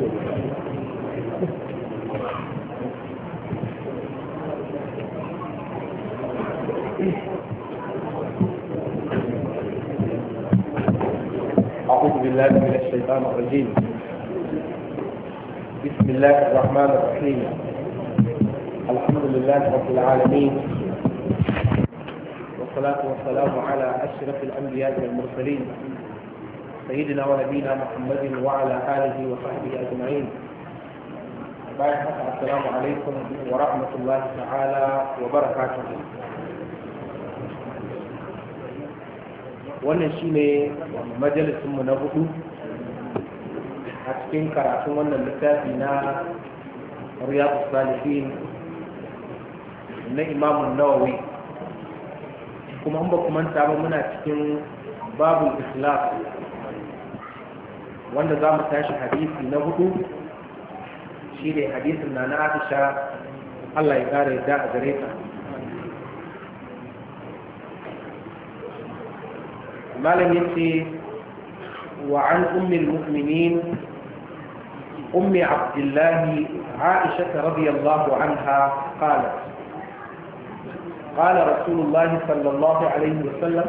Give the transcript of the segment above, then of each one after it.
أعوذ بالله من الشيطان الرجيم. بسم الله الرحمن الرحيم. الحمد لله رب العالمين، والصلاة والسلام على أشرف الأنبياء والمرسلين سيدنا ونبينا محمد وعلى آله وصحبه أجمعين. السلام عليكم ورحمة الله تعالى وبركاته. wannan shine majalisinmu na hudu a cikin karatun wannan littafi na Riyadus Salihin na Imam Nawawi, kuma an ba ku manta ba muna cikin babul Islam, wanda za mu tashi hadisi na hudu shine hadisin na Aisha, Allah ya kare yadda a gare ta. malam yace wa an ummul mu'minin ummi abdullah aisha radiyallahu anha qalat qala rasulullah sallallahu alayhi wa sallam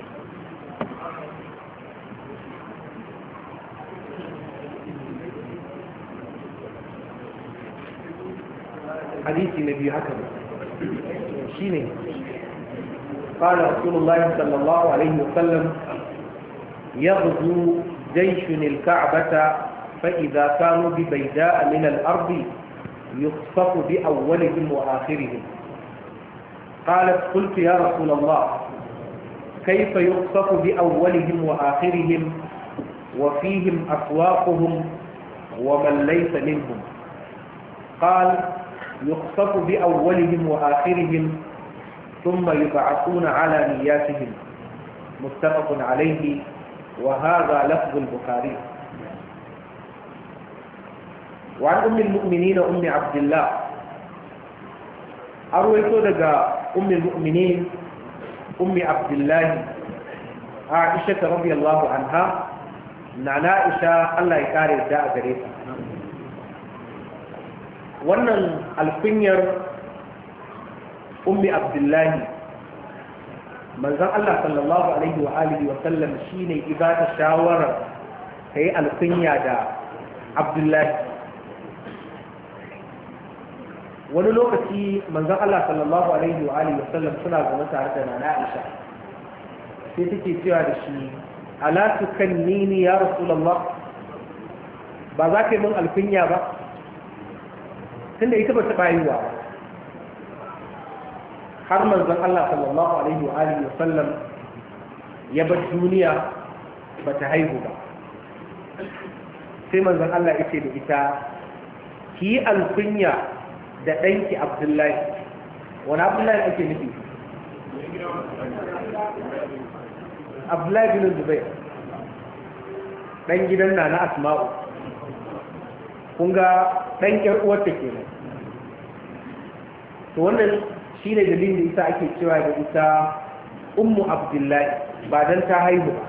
hadisi nabi haka shine قال رسول الله صلى الله عليه وسلم يغزو جيش الكعبة فإذا كانوا ببيداء من الأرض يخصف بأولهم وآخرهم. قالت قلت يا رسول الله كيف يخصف بأولهم وآخرهم وفيهم أسواقهم ومن ليس منهم؟ قال يخصف بأولهم وآخرهم ثم يبعثون على نياتهم. متفق عليه، وهذا لفظ البخاري. وعن أم المؤمنين أم عبد الله أرويت لدى أم المؤمنين أم عبد الله عائشة رضي الله عنها نعنى عائشة الله يكاري الداء جريسة. wannan alkunyar ummi abdullahi manzon Allah sallallahu alaihi wa alihi wa sallam shine ibada shawara kai alkunya da abdullahi. wani lokaci manzon Allah sallallahu alaihi wa alihi wa sallam suna zama tare da nana Aisha, sai take cewa da shi ala tukannini ya rasulullah, ba za ka yi min alkunya ba, tunda ita ba ta bayuwa. har manzon Allah sallallahu alaihi wa alihi wa sallam ya bar duniya ba ta haihu ba, sai manzon Allah ya ce da ita ki yi alkunya da ɗanki Abdullahi. wani Abdullahi ake nufi? Abdullahi bin Zubair, ɗan gidan na Asma'u. kun ga ɗan ƴar uwarta kenan. to wannan shi ne dalilin da ita ake cewa da ita ummu abdullahi, ba don ta haihu ba.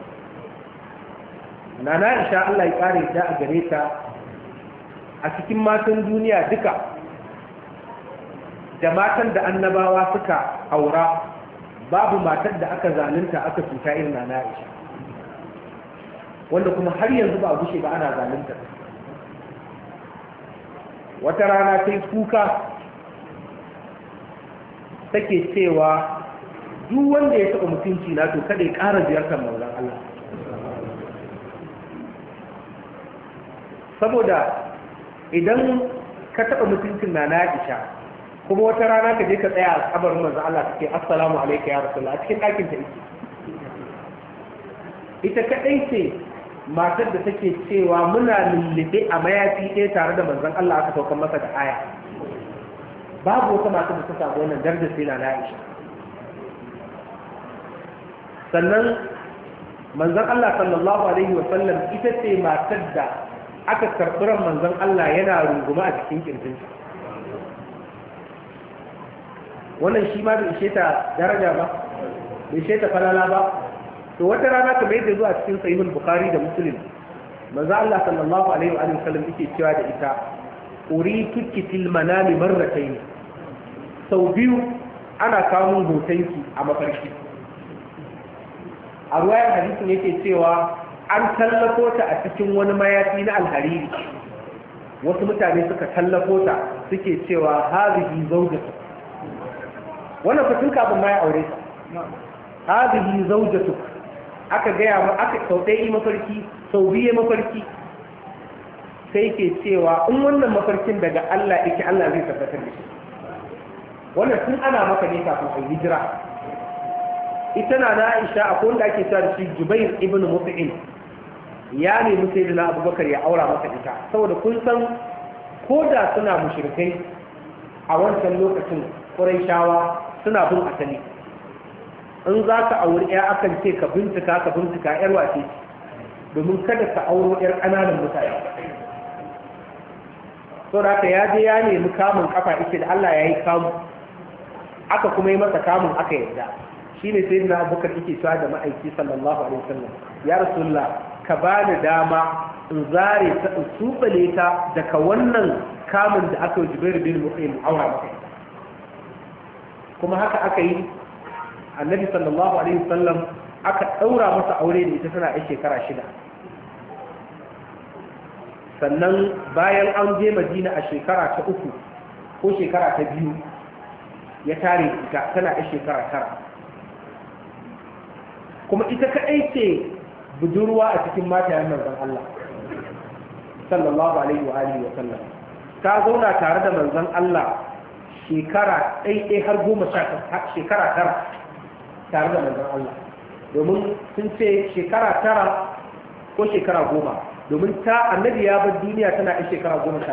nana Aisha Allah ya kare ta a gare ta, a cikin matan duniya duka da matan da annabawa suka aura, babu matar da aka zalunta aka cuta irin nana Aisha, wanda kuma har yanzu ba a gushe ba ana zalunta. wata rana sai kuka take cewa duk wanda ya taɓa mutunci na to kada ya ƙara ziyartar manzon Allah, saboda idan ka taɓa mutuncin na Aisha kuma wata rana ka je ka tsaya a kabarin manzon Allah kake assalamu alayka ya rasulullah a cikin ɗakin ta ita kaɗai ce matar da take cewa muna lullube a mayafi ɗaya tare da manzon Allah aka saukar masa da aya. babu wata matar da ta samu wannan darajar sai na Aisha. sannan manzon Allah sallallahu alaihi wa sallam ita ce matar da aka karɓi ran manzon Allah yana runguma a cikin kirjinsa. wannan shi ma bai ishe ta daraja ba, bai ishe ta falala ba. to wata rana kamar yadda zuwa cikin sahihul Bukhari da Muslim, manzo Allah sallallahu alaihi wa sallam yake cewa da ita urituki fil manami marratayn, sau biyu ana kawo hotonki a mafarki. A ruwayar hadisin yake cewa an tallafo ta a cikin wani mayafi na alhariri, wasu mutane suka tallafo ta suke cewa hazihi zawjatu, wannan fatin kafin ma ya aure ta, hazihi zawjatu, aka gaya ma aka sau ɗaya mafarki sau biye mafarki, sai ke cewa in wannan mafarkin daga Allah yake Allah zai tabbatar da shi. Wannan tun ana maka ne kafin a hijira. Ita na Aisha akwai wanda ake cewa da shi Jubair ibn Mut'im, ya nemi sayyidina Abubakar ya aura masa ita, saboda kun san ko da suna mushrikai a wancan lokacin Qurayshawa suna bin asali. In za ka auri ya akan ce ka bincika yar wace, domin kada ka auro yar ƙananan mutane. Saboda haka ya je ya nemi kamun kafa ita da Allah ya yi kamu, aka kuma yi masa kamun aka yarda. Shi ne sai na Abubakar yake cewa da ma'aiki sallallahu alaihi wasallam, ya Rasulullah ka ba ni dama in zare ta in tsubale ta daga wannan kamun da aka yi Jubair bin Mut'im aura maka. Kuma haka aka yi. Annabi sallallahu alaihi wasallam aka daura masa aure da ita tana shekara 6. Sannan bayan an je Madina a shekara ta 3 ko shekara ta 2 ya tare ita tana shekara 9. Kuma ita kaɗai ce budurwa a cikin matayen manzon Allah sallallahu alaihi wa alihi wa sallam. Ta zauna tare da manzon Allah shekara ɗaiɗai har 10 shekara 9 tare da manzon Allah, domin sun ce shekara 9 ko shekara 10, domin ta annabi ya bar duniya tana shekara 18,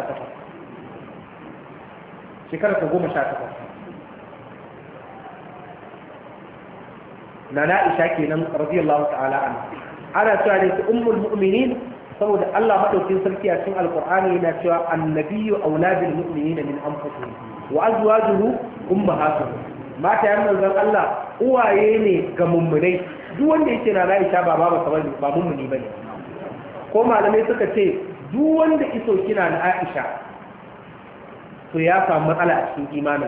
shekara ta 18. Nana Aisha kenan radiyallahu ta'ala anha, ana cewa ne ummul mu'minin saboda Allah madaukin sarki a cikin alqur'ani yana cewa annabiyyu aula bil mu'minina min anfusihim wa azwajuhu ummahatuhum. Mata yan manzon Allah uwaye ne ga mummunai, duk wanda yake na Aisha ba ba mummuni bane. Ko malamai suka ce duk wanda iso kina na Aisha to ya samu matsala a cikin imanin.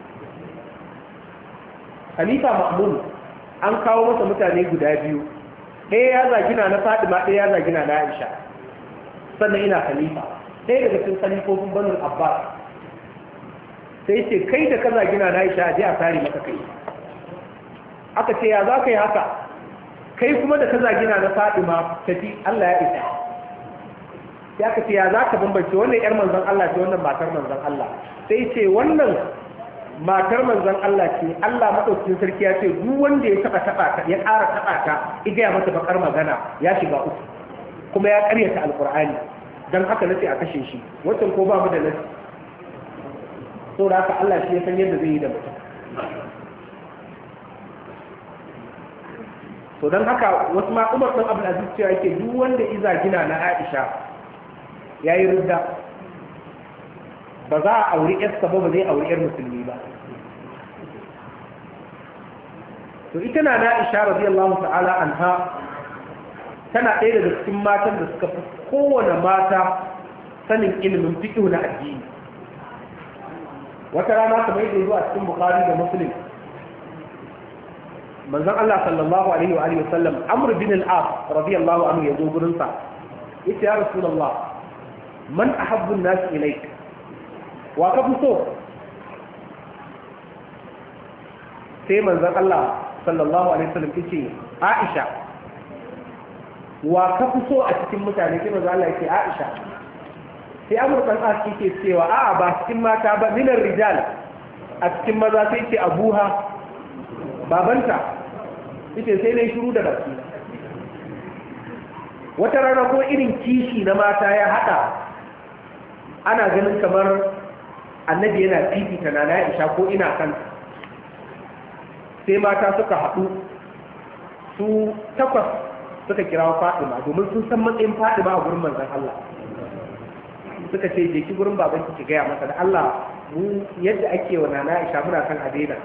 Khalifa Ma'mun an kawo masa mutane guda biyu, ɗaya ya zagina na Fatima, ɗaya ya zagina na Aisha, sannan ina khalifa. Ɗaya daga cikin khalifofin Banu Abbas sai ce kai da ka zagina na Aisha aje a tare maka kai. Aka ce ya za ka yi haka, kai kuma da ka zagina na Fatima tafi, Allah ya isa. Sai aka ce ya za ka bambance wannan yar manzon Allah ce wannan matar manzon Allah. Sai ce wannan matar manzon Allah ce, Allah madaukakin sarki ya ce duk wanda ya taba ta ya ƙara taba ta igaya mata bakar magana ya shiga uku, kuma ya ƙaryata alqur'ani, dan haka nace a kashe shi. Wannan ko ba mu da nasi, so da haka Allah shi ya san yadda zai yi da mutum. So dan haka wasu ma Umar bin Abdul Aziz cewa yake duk wanda iza gina na Aisha yayi ridda, ba za a auri yarsa ba zai auri yar musulmi ba. To ita na Aisha radiyallahu ta'ala anha tana ɗaya daga cikin matan da suka fi kowane mata sanin ilimin fiqh na addini. Wata rana kamar yadda zuwa cikin Bukhari da Muslim, manzon Allah sallallahu alaihi wa alihi wasallam Amr bin al-As radiyallahu anhu ya zo gurin sa, yace ya Rasulullah man ahabbu an-nas ilayk, wa ka fi so? Sai manzon Allah sallallahu alaihi wasallam yace Aisha. Wa ka fi so a cikin mutane? Sai manzon Allah yace Aisha. Sai Amr dan As yake cewa a'a ba cikin mata ba, minar rijal, a cikin maza sai ce abuha, babanta. Yace sai nayi shiru da baki. Wata rana ko irin kishi na mata ya hada, ana ganin kamar annabi yana fifita na Aisha ko ina kanta, sai mata suka haɗu su 8 suka kira Fatima, domin sun san matsayin Fatima a gurin manzon Allah. Suka ce je ki gurin babanki ki gaya masa da Allah mu yadda ake wa Nana Aisha muna kan adena.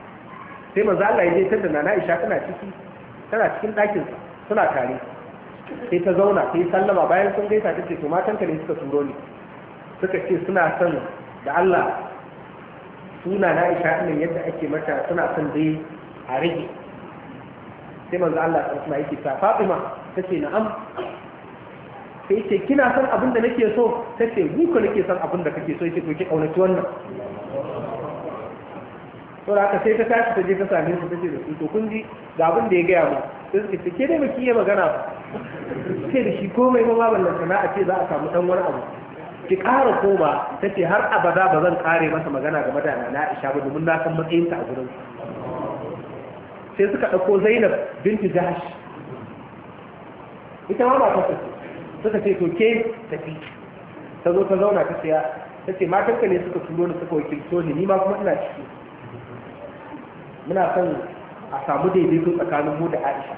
Sai manzon Allah ya je tada Nana Aisha tana cikin ɗakin suna tare. sai ta zauna sai sallama bayan sun gaisa ta ce to matanka ne suka turo ni suka ce suna son da Allah suna na Aisha ɗin yadda ake mata suna son dai a rage sai manzo Allah ta suna yake ta Fatima ta ce na'am sai ce kina son abin da nake so ta ce ni ko nake son abin da kake so yake to ki kaunaci wannan to da aka sai ta tashi ta je ta same su tace da su to kun ji ga abin da ya gaya mu sai suka ce ke dai baki iya magana ba sai da shi komai ma ballan sana'a ce za a samu dan wani abu ki ƙara koma ta ce har abada ba zan ƙare masa magana game da na Aisha ba domin na san matsayinta a gurin sai suka ɗauko Zainab binti Jahash ita ma ba ta suka ce to ke tafi ta zo ta zauna ta siya ta ce matanka ne suka turo ni suka wakilto ni ma kuma ina ciki muna son a samu daidaito tsakanin mu da Aisha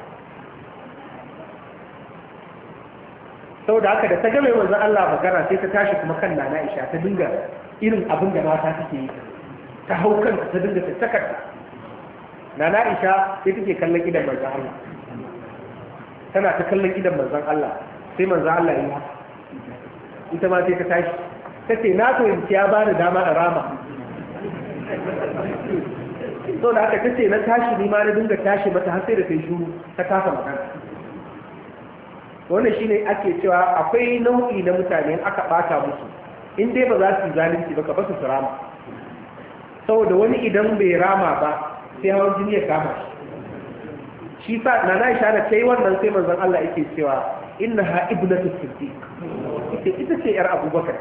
sau da haka da ta game wanzan Allah magana sai ta tashi kuma kan Nana Aisha ta dinga irin abin da mata suke yi ta hau kanta ta dinga tattakarta Nana Aisha sai take kallon idan manzan Allah tana ta kallon idan manzan Allah sai manzan Allah yi ita ma sai ta tashi ta ce na so in ya ba da dama a rama sau da haka ta ce na tashi ni ma na dinga tashi mata har sai da ta yi shuru ta kasa magana wannan shine ake cewa akwai nau'i na mutane aka bata musu in dai ba za su yi zalunci ba ka basu su rama saboda wani idan bai rama ba sai hawan jini ya kama shi sa na Aisha da ta yi wannan sai manzon Allah yake cewa innaha ibnatu siddiq ita ce yar Abubakar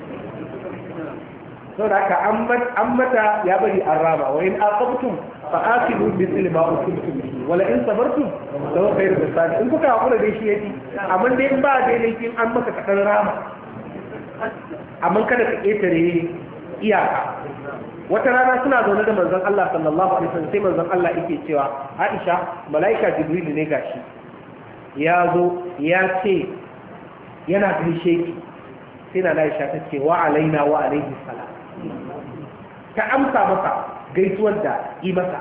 saboda haka an mata ya bari an rama wa in aqabtum fa aqibu bi mithli ma uqibtum bihi wala in sabartum law khairu lisani in kuka hakura dai shi yafi amma dai in ba dai laifin an maka kadan rama amma kada ka ketare iyaka wata rana suna zaune da manzon Allah sallallahu alaihi wasallam sai manzon Allah yake cewa Aisha malaika Jibril ne gashi ya zo ya ce yana gaishe ki sai na Aisha ta ce wa alaina wa alaihi salam ta amsa maka gaisuwar da yi masa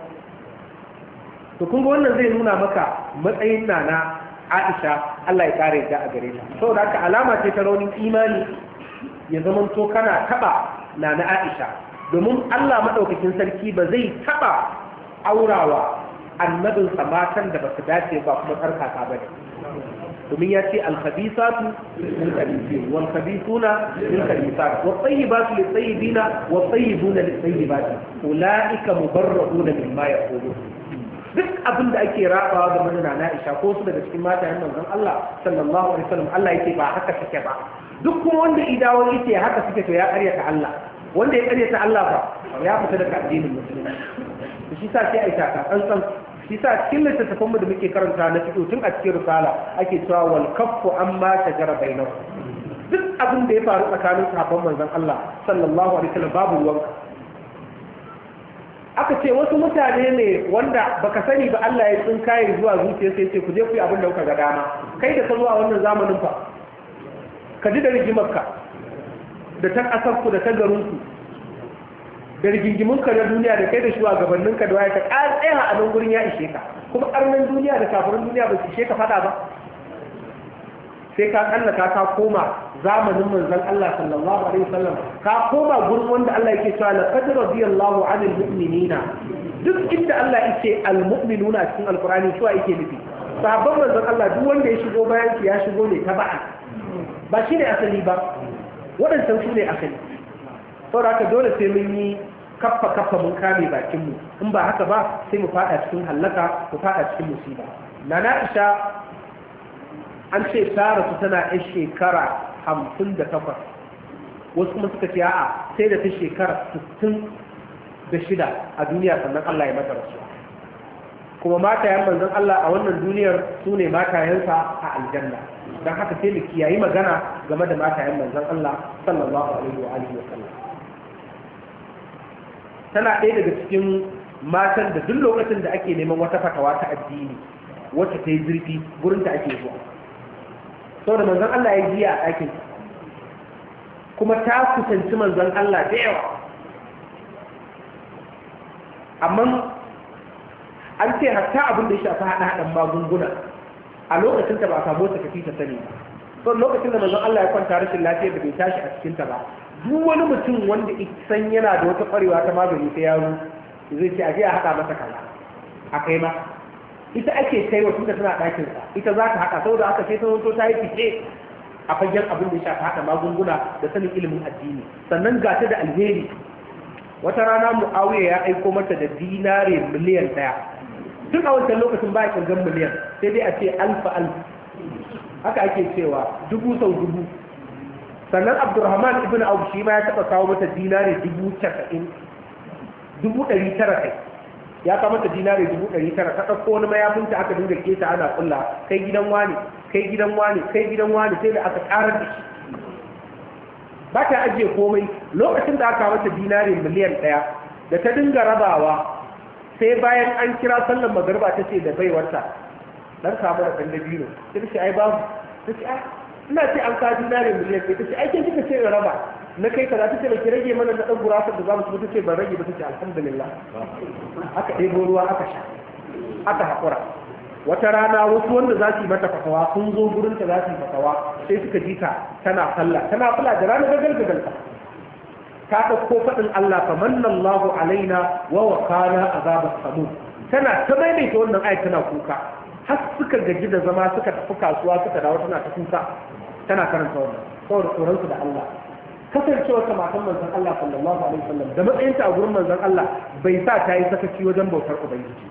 to kun ga wannan zai nuna maka matsayin Nana Aisha Allah ya kare ta a gare ta saboda haka alama ce ta raunin imani ya zaman to kana taba Nana Aisha domin Allah madaukakin sarki ba zai taba aurawa annabinsa matan da ba su dace ba kuma tsarkaka ba ne domin ya ce alkhabisatu lil khabisin wal khabisuna lil khabisat wat tayyibatu lit tayyibina wat tayyibuna lit tayyibat ulaika mubarra'una mimma yaqulun duk abin da ake rabawa da manzon Aisha ko su daga cikin matayen manzon Allah sallallahu alaihi wasallam Allah yake ba haka take ba duk kuma wanda idawo yake haka suke to ya karyata Allah wanda ya karyata Allah ba ya fita daga addinin musulmi shi sa sai aisha ka tsantsan shi sa cikin littattafan mu da muke karanta na fiqh tun a cikin risala ake cewa wal kaffu amma tajara bainahu duk abin da ya faru tsakanin sahabban manzon Allah sallallahu alaihi wasallam babu ruwan aka ce wasu mutane ne wanda baka sani ba Allah ya tsinkaye zuwa zuciya sai ce ku je ku yi abin da kuka ga dama kai da ka zo a wannan zamanin fa ka ji da rigimarka da ta kasarku da ta garinku da rigingimunka na duniya da kai da shugabanninka da waya ka tsaya a nan gurin ya ishe ka kuma karnin duniya da kafirin duniya ba su ishe ka fada ba sai ka kallaka ka koma zamanin manzon Allah sallallahu alaihi wasallam ka koma gurin wanda Allah yake cewa laqad radiyallahu 'anil mu'minina duk inda Allah yake al-mu'minuna cikin alqur'ani shi yake nufi sahabban manzon Allah duk wanda ya shigo bayan shi ya shigo ne taba'a ba shi ne asali ba waɗancan su ne asali saboda haka dole sai mun yi kaffa mun kame bakinmu in ba haka ba sai mu fada cikin hallaka mu fada cikin musiba Nana Aisha an ce ta rasu tana yan shekara 58 wasu kuma suka ce a'a sai da ta shekara 66 a duniya sannan Allah ya mata rasuwa kuma matayen manzon Allah a wannan duniyar su ne matayensa a aljanna don haka sai mu kiyayi magana game da matayen manzon Allah sallallahu alaihi wa alihi wa sallam tana ɗaya daga cikin matan da duk lokacin da ake neman wata fatawa ta addini wacce ta yi zurfi gurin da ake zuwa saboda manzon Allah ya jiya a ɗakin kuma ta kusanci manzon Allah da yawa amma an ce hatta abin da ya shafi haɗa-haɗin magunguna a lokacin ta ba a samu wata kafi ta sani ba son lokacin da manzon Allah ya kwanta rashin lafiyar da bai tashi a cikin ta ba duk wani mutum wanda san yana da wata kwarewa ta magani ta yaro zai ce aje a haɗa masa kaza a kai ma ita ake kai wa tunda tana ɗakin sa ita za ta haɗa saboda aka sai ta zo ta yi fice a fagen abin da ya shafi haɗa magunguna da sanin ilimin addini sannan ga ta da alheri wata rana Muawiya ya aiko mata da dinare miliyan 1 tun a wancan lokacin ba a kirgan miliyan sai dai a ce alfa haka ake cewa 1000 sau 1000 sannan Abdurrahman ibn Auf shi ma ya taɓa kawo mata dinare 90,000 900 kai ya kawo mata dinare 900 ta ɗauko wani mayafinta aka dinga keta ana kulla kai gidan wani kai gidan wani kai gidan wani sai da aka ƙarar da shi ba ta ajiye komai lokacin da aka mata dinare miliyan 1 da ta dinga rabawa sai bayan an kira sallan magarba ta ce da baiwarta dan samu da ɗan dabino ta ce ai babu ta ce ina ce an ka dinare miliyan 1 ta ce ai kika ce in raba na kai kaza ta ce ba ki rage mana na ɗan gurasar da za mu ci ta ce ban rage ba ta ce alhamdulillah aka ɗebo ruwa aka sha aka haƙura wata rana wasu wanda za su yi mata fatawa sun zo gurinta za su yi fatawa sai suka ji ta tana sallah tana fula da ranar gagalgagalta ta ɗauko faɗin Allah fa manna Allahu alaina wa waqana azabar samu tana ta maimaita wannan ayat tana kuka har suka gaji da zama suka tafi kasuwa suka dawo tana ta kuka tana karanta wannan saboda tsoronsu da Allah kasancewar ta matan manzon Allah sallallahu alaihi wasallam da matsayinta a gurin manzon Allah bai sa ta yi sakaci wajen bautar ubangiji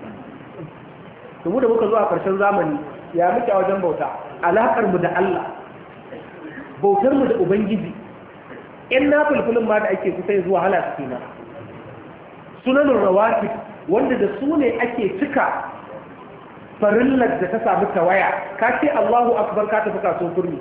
ba mu da muka zo a ƙarshen zamani ya muke a wajen bauta alaƙar mu da Allah bautar mu da ubangiji in na fulfulin ma da ake kusa zuwa hala suke na sunanin rawatib wanda da su ne ake cika farillar da ta samu tawaya ka ce Allahu akbar ka tafi kaso kurmi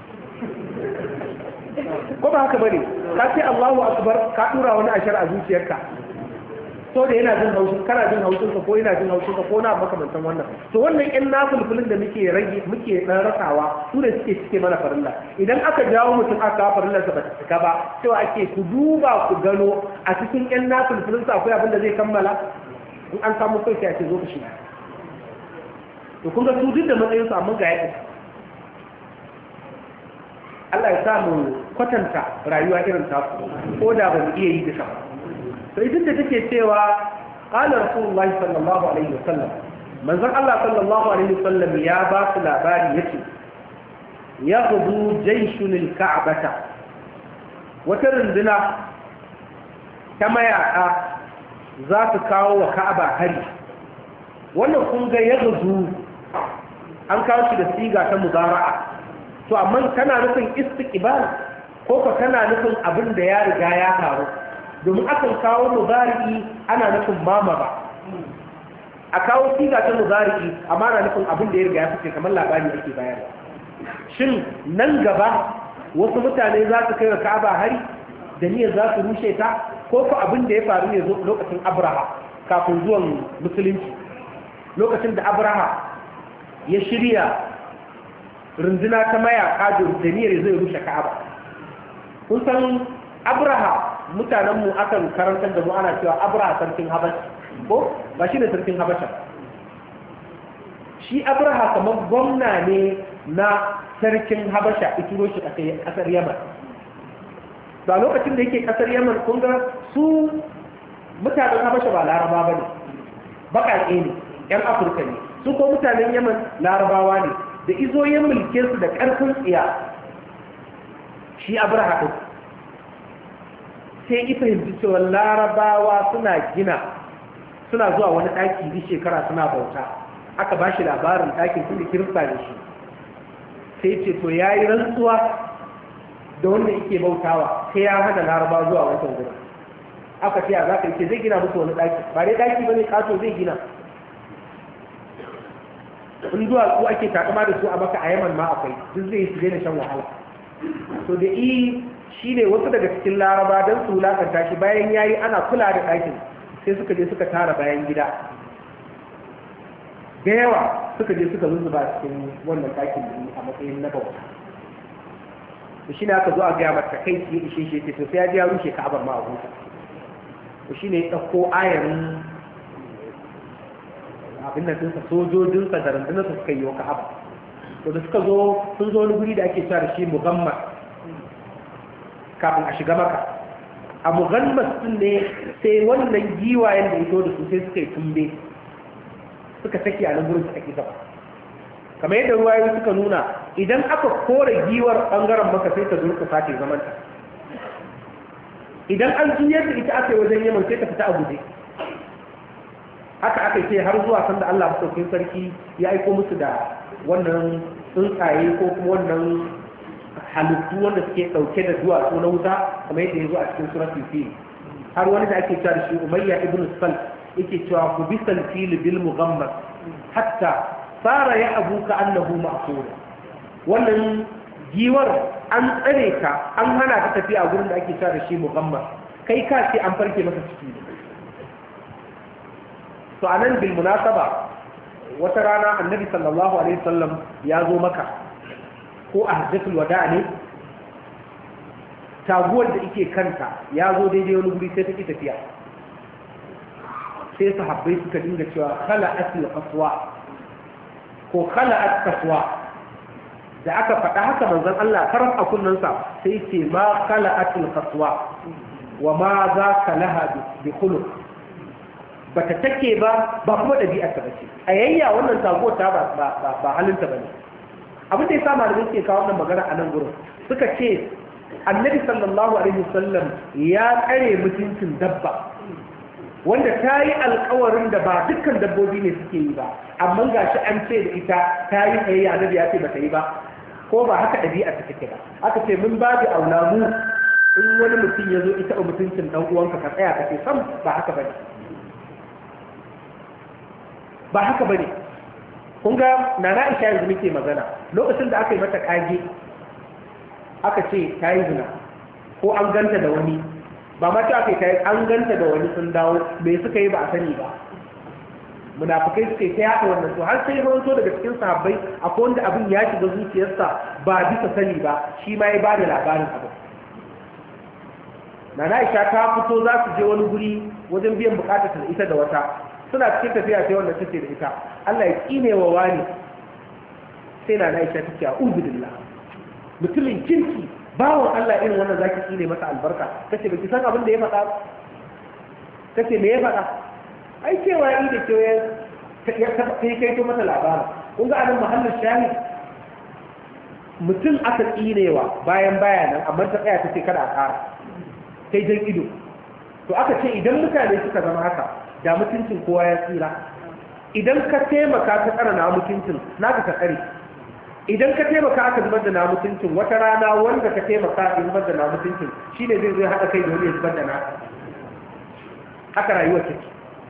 ko ba haka bane ka ce Allahu akbar ka dura wani ashar a zuciyarka so da yana jin haushin kana jin haushin ka ko yana jin haushin ka ko na makamantan wannan to wannan ƴan nafulfulin da muke rage muke dan rasawa su ne suke cike mana farilla idan aka jawo mutum aka kawo farillar sa ba ta cika ba cewa ake ku duba ku gano a cikin ƴan nafulfulin sa akwai abin da zai kammala in an samu kai sai ake zo ka shiga to kun ga su duk da matsayin su amma ga yadda Allah ya samu kwatanta rayuwa irin ta ko da ba mu iya yi duka ba sai duk da take cewa qala rasulullahi sallallahu alaihi wasallam manzon Allah sallallahu alaihi wasallam ya ba su labari yace yaghdu jayshun al-ka'bata wata runduna ta mayaka za su kawo wa Ka'aba hari wannan kun ga yaghdu an kawo shi da siga ta mudara'a to amma kana nufin istiqbal ko ka kana nufin abin da ya riga ya faru domin akan kawo mudari'i ana nufin mamara a kawo siga ta mudari'i amma ana nufin abin da ya riga ya fice kamar labari ake bayarwa shin nan gaba wasu mutane za su kai wa Ka'aba hari da niyyar za su rushe ta ko ko abin da ya faru ne lokacin Abraha kafin zuwan musulunci lokacin da Abraha ya shirya runduna ta mayaka da niyyar zai rushe Ka'aba kun san Abraha mutanenmu akan karantar da mu ana cewa Abraha sarkin Habasha ko ba shi ne sarkin Habasha shi Abraha kamar gwamna ne na sarkin Habasha ituro shi kasar Yaman ba lokacin da yake kasar Yaman kun ga su mutanen Habasha ba Laraba ba ne baƙaƙe ne ‘yan Afirka ne su ko mutanen Yaman Larabawa ne da izoyin mulke su da ƙarfin tsiya shi Abraha ɗin sai ki fahimci cewa Larabawa suna zuwa wani ɗaki bi shekara suna bauta aka ba shi labarin ɗakin sun da kirista da shi sai ce to ya yi rantsuwa da wanda yake bautawa sai ya hana Larabawa zuwa wancan gurin aka ce a za ka ce zai gina musu wani ɗaki ba dai ɗaki ba ne kato zai gina in zuwa su ake takama da su a maka a Yaman ma akwai duk zai su daina shan wahala to da shi ne wasu daga cikin Laraba don su wulakanta shi bayan ya yi ana kula da ɗakin sai suka je suka tara bayan gida da yawa suka je suka zuzzuba cikin wannan ɗakin da a matsayin na bauta da shi ne aka zo a gaya mata kai su yi ishe shi to sai ya ji ya rushe Ka'abar ma a huta to shi ne ya ɗauko ayarin abin da dinsa sojojinsa da rundunarsa suka yi wa Ka'aba to da suka zo sun zo wani guri da ake cewa da shi Mughammas kafin a shiga Makka. A Mughammas din ne sai wannan giwayen da ito da su sai suka yi tumbe suka sake a nan gurin su ake gaba, kamar yadda ruwayoyi suka nuna idan aka kore giwar bangaren Makka sai ta durka sace zamanta, idan an juyar da ita aka yi wajen Yaman sai ta fita a guje. Haka aka ce har zuwa sanda Allah maɗaukin sarki ya aiko musu da wannan tsuntsaye ko kuma wannan halittu wanda suke ɗauke da duwatsu na wuta kamar yadda ya zo a cikin suratul fil. Har wani da ake cewa da shi Umayya ibn Sal yake cewa ku bisal fil bil mughammas hatta sara ya abuka annahu ma'qul. Wannan giwar an tsare ka an hana ka tafiya a gurin da ake cewa da shi mughammas, kai ka ce an farke masa ciki. To anan bil munasaba wata rana annabi sallallahu alaihi wasallam ya zo Maka ko a hajjatul wada ne, taguwar da yake kanta ya zo daidai wani guri sai ta ki tafiya, sai sahabbai suka dinga cewa khala'atul qaswa ko khala'at qaswa. Da aka faɗa haka manzon Allah karam a kunnansa sai ce ma khala'atul qaswa wa ma za ka laha bi khuluq, bata take ba kuma ɗabi'arta ba ce. A yayya wannan taguwar ta ba halinta ba ne. Abin da ya sa malamai ke kawo wannan magana a nan gurin suka ce annabi sallallahu alaihi wasallam ya tsare mutuncin dabba wanda ta yi alkawarin da ba dukkan dabbobi ne suke yi ba, amma ga shi an ce da ita ta yi tsayayya annabi ya ce ba ta yi ba, ko ba haka ɗabi'arta take ba. Aka ce mun ba da aulamu in wani mutum ya zo ita mutuncin ɗan uwanka ka tsaya ka ce sam ba haka ba ne. Ba haka bane. Kun ga Nana Aisha yanzu muke magana lokacin da aka yi mata kage aka ce ta yi zina ko an ganta da wani, ba ma ta aka yi an ganta da wani sun dawo me suka yi ba a sani ba, munafikai suka yi ta yaɗa wannan. To har sai rawanto daga cikin sahabbai akwai wanda abin ya shiga zuciyarsa ba bisa sani ba, shi ma ya bada labarin abin. Nana Aisha ta fito za su je wani guri wajen biyan bukatar ta ita da wata, suna cikin tafiya sai wanda take da ita Allah ya kine wa wani, sai na Aisha take a'udhu billah, mutumin kirki bawon Allah irin wannan zaki kine masa albarka. Kace baki san abin da ya faɗa? Kace me ya faɗa? Ai cewa yi da cewa ya kai to mata labarin. Kun ga anan mahallin shahid mutum aka kinewa bayan bayanan amma ta tsaya tace kada a ƙara sai jan ido. To aka ce idan mutane suka zama haka da mutuncin kowa ya tsira. Idan ka taimaka ka tsara na mutuncin naka ka tsare, idan ka taimaka aka zubar da na mutuncin wata rana wanda ka taimaka a zubar da na mutuncin shine zai haɗa kai da wani ya zubar da na. Haka rayuwar take.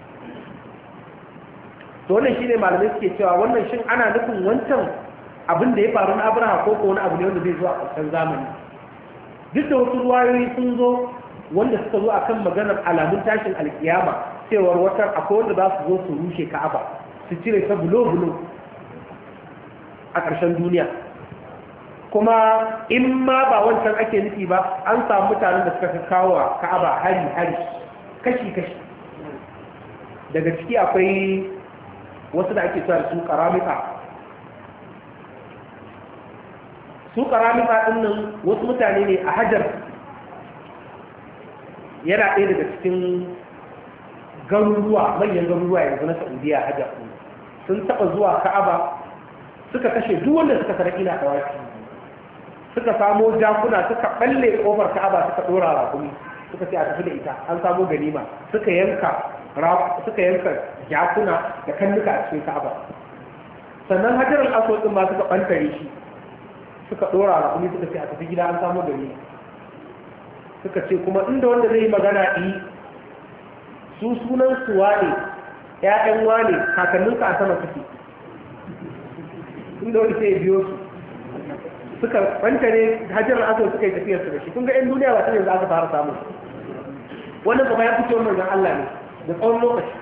To wannan shine malamai suke cewa wannan shin ana nufin wancan abin da ya faru na Abraha ko wani abu ne wanda zai zo a ƙarshen zamani. Duk da wasu ruwayoyi sun zo wanda suka zo akan maganar alamun tashin alkiyama cewar wata akwai wanda za su zo su rushe Ka'aba su cire ta bulo-bulo a ƙarshen duniya. Kuma in ma ba wancan ake nufi ba an samu mutanen da suka kawo Ka'aba hari kashi-kashi. Daga ciki akwai wasu da ake cewa su karamita. Su karamita ɗin nan wasu mutane ne a Hajar, yana ɗaya daga cikin garuruwa manyan garuruwa yanzu na Saudiya. Hajar sun taɓa zuwa Ka'aba suka kashe duk wanda suka sarki na dawaki, suka samo jakuna suka balle kofar Ka'aba suka dora rakumi suka ce a tafi da ita, an samo ganima, suka yanka jakuna da kannuka a cikin Ka'aba. Sannan Hajar al-Aswad din ma suka bantare shi suka dora rakumi suka ce a tafi gida, an samo ganima. Suka ce kuma inda wanda zai yi magana su sunan su wane, ƴaƴan wane, kakanninka a sama suke, inda wani sai biyo su suka bantare Hajar al-Aswad suka yi tafiyar su da shi. Kun ga ƴan duniya ba ta yanzu aka fara samu wannan kuma ya fito manzon Allah ne da tsawon lokaci.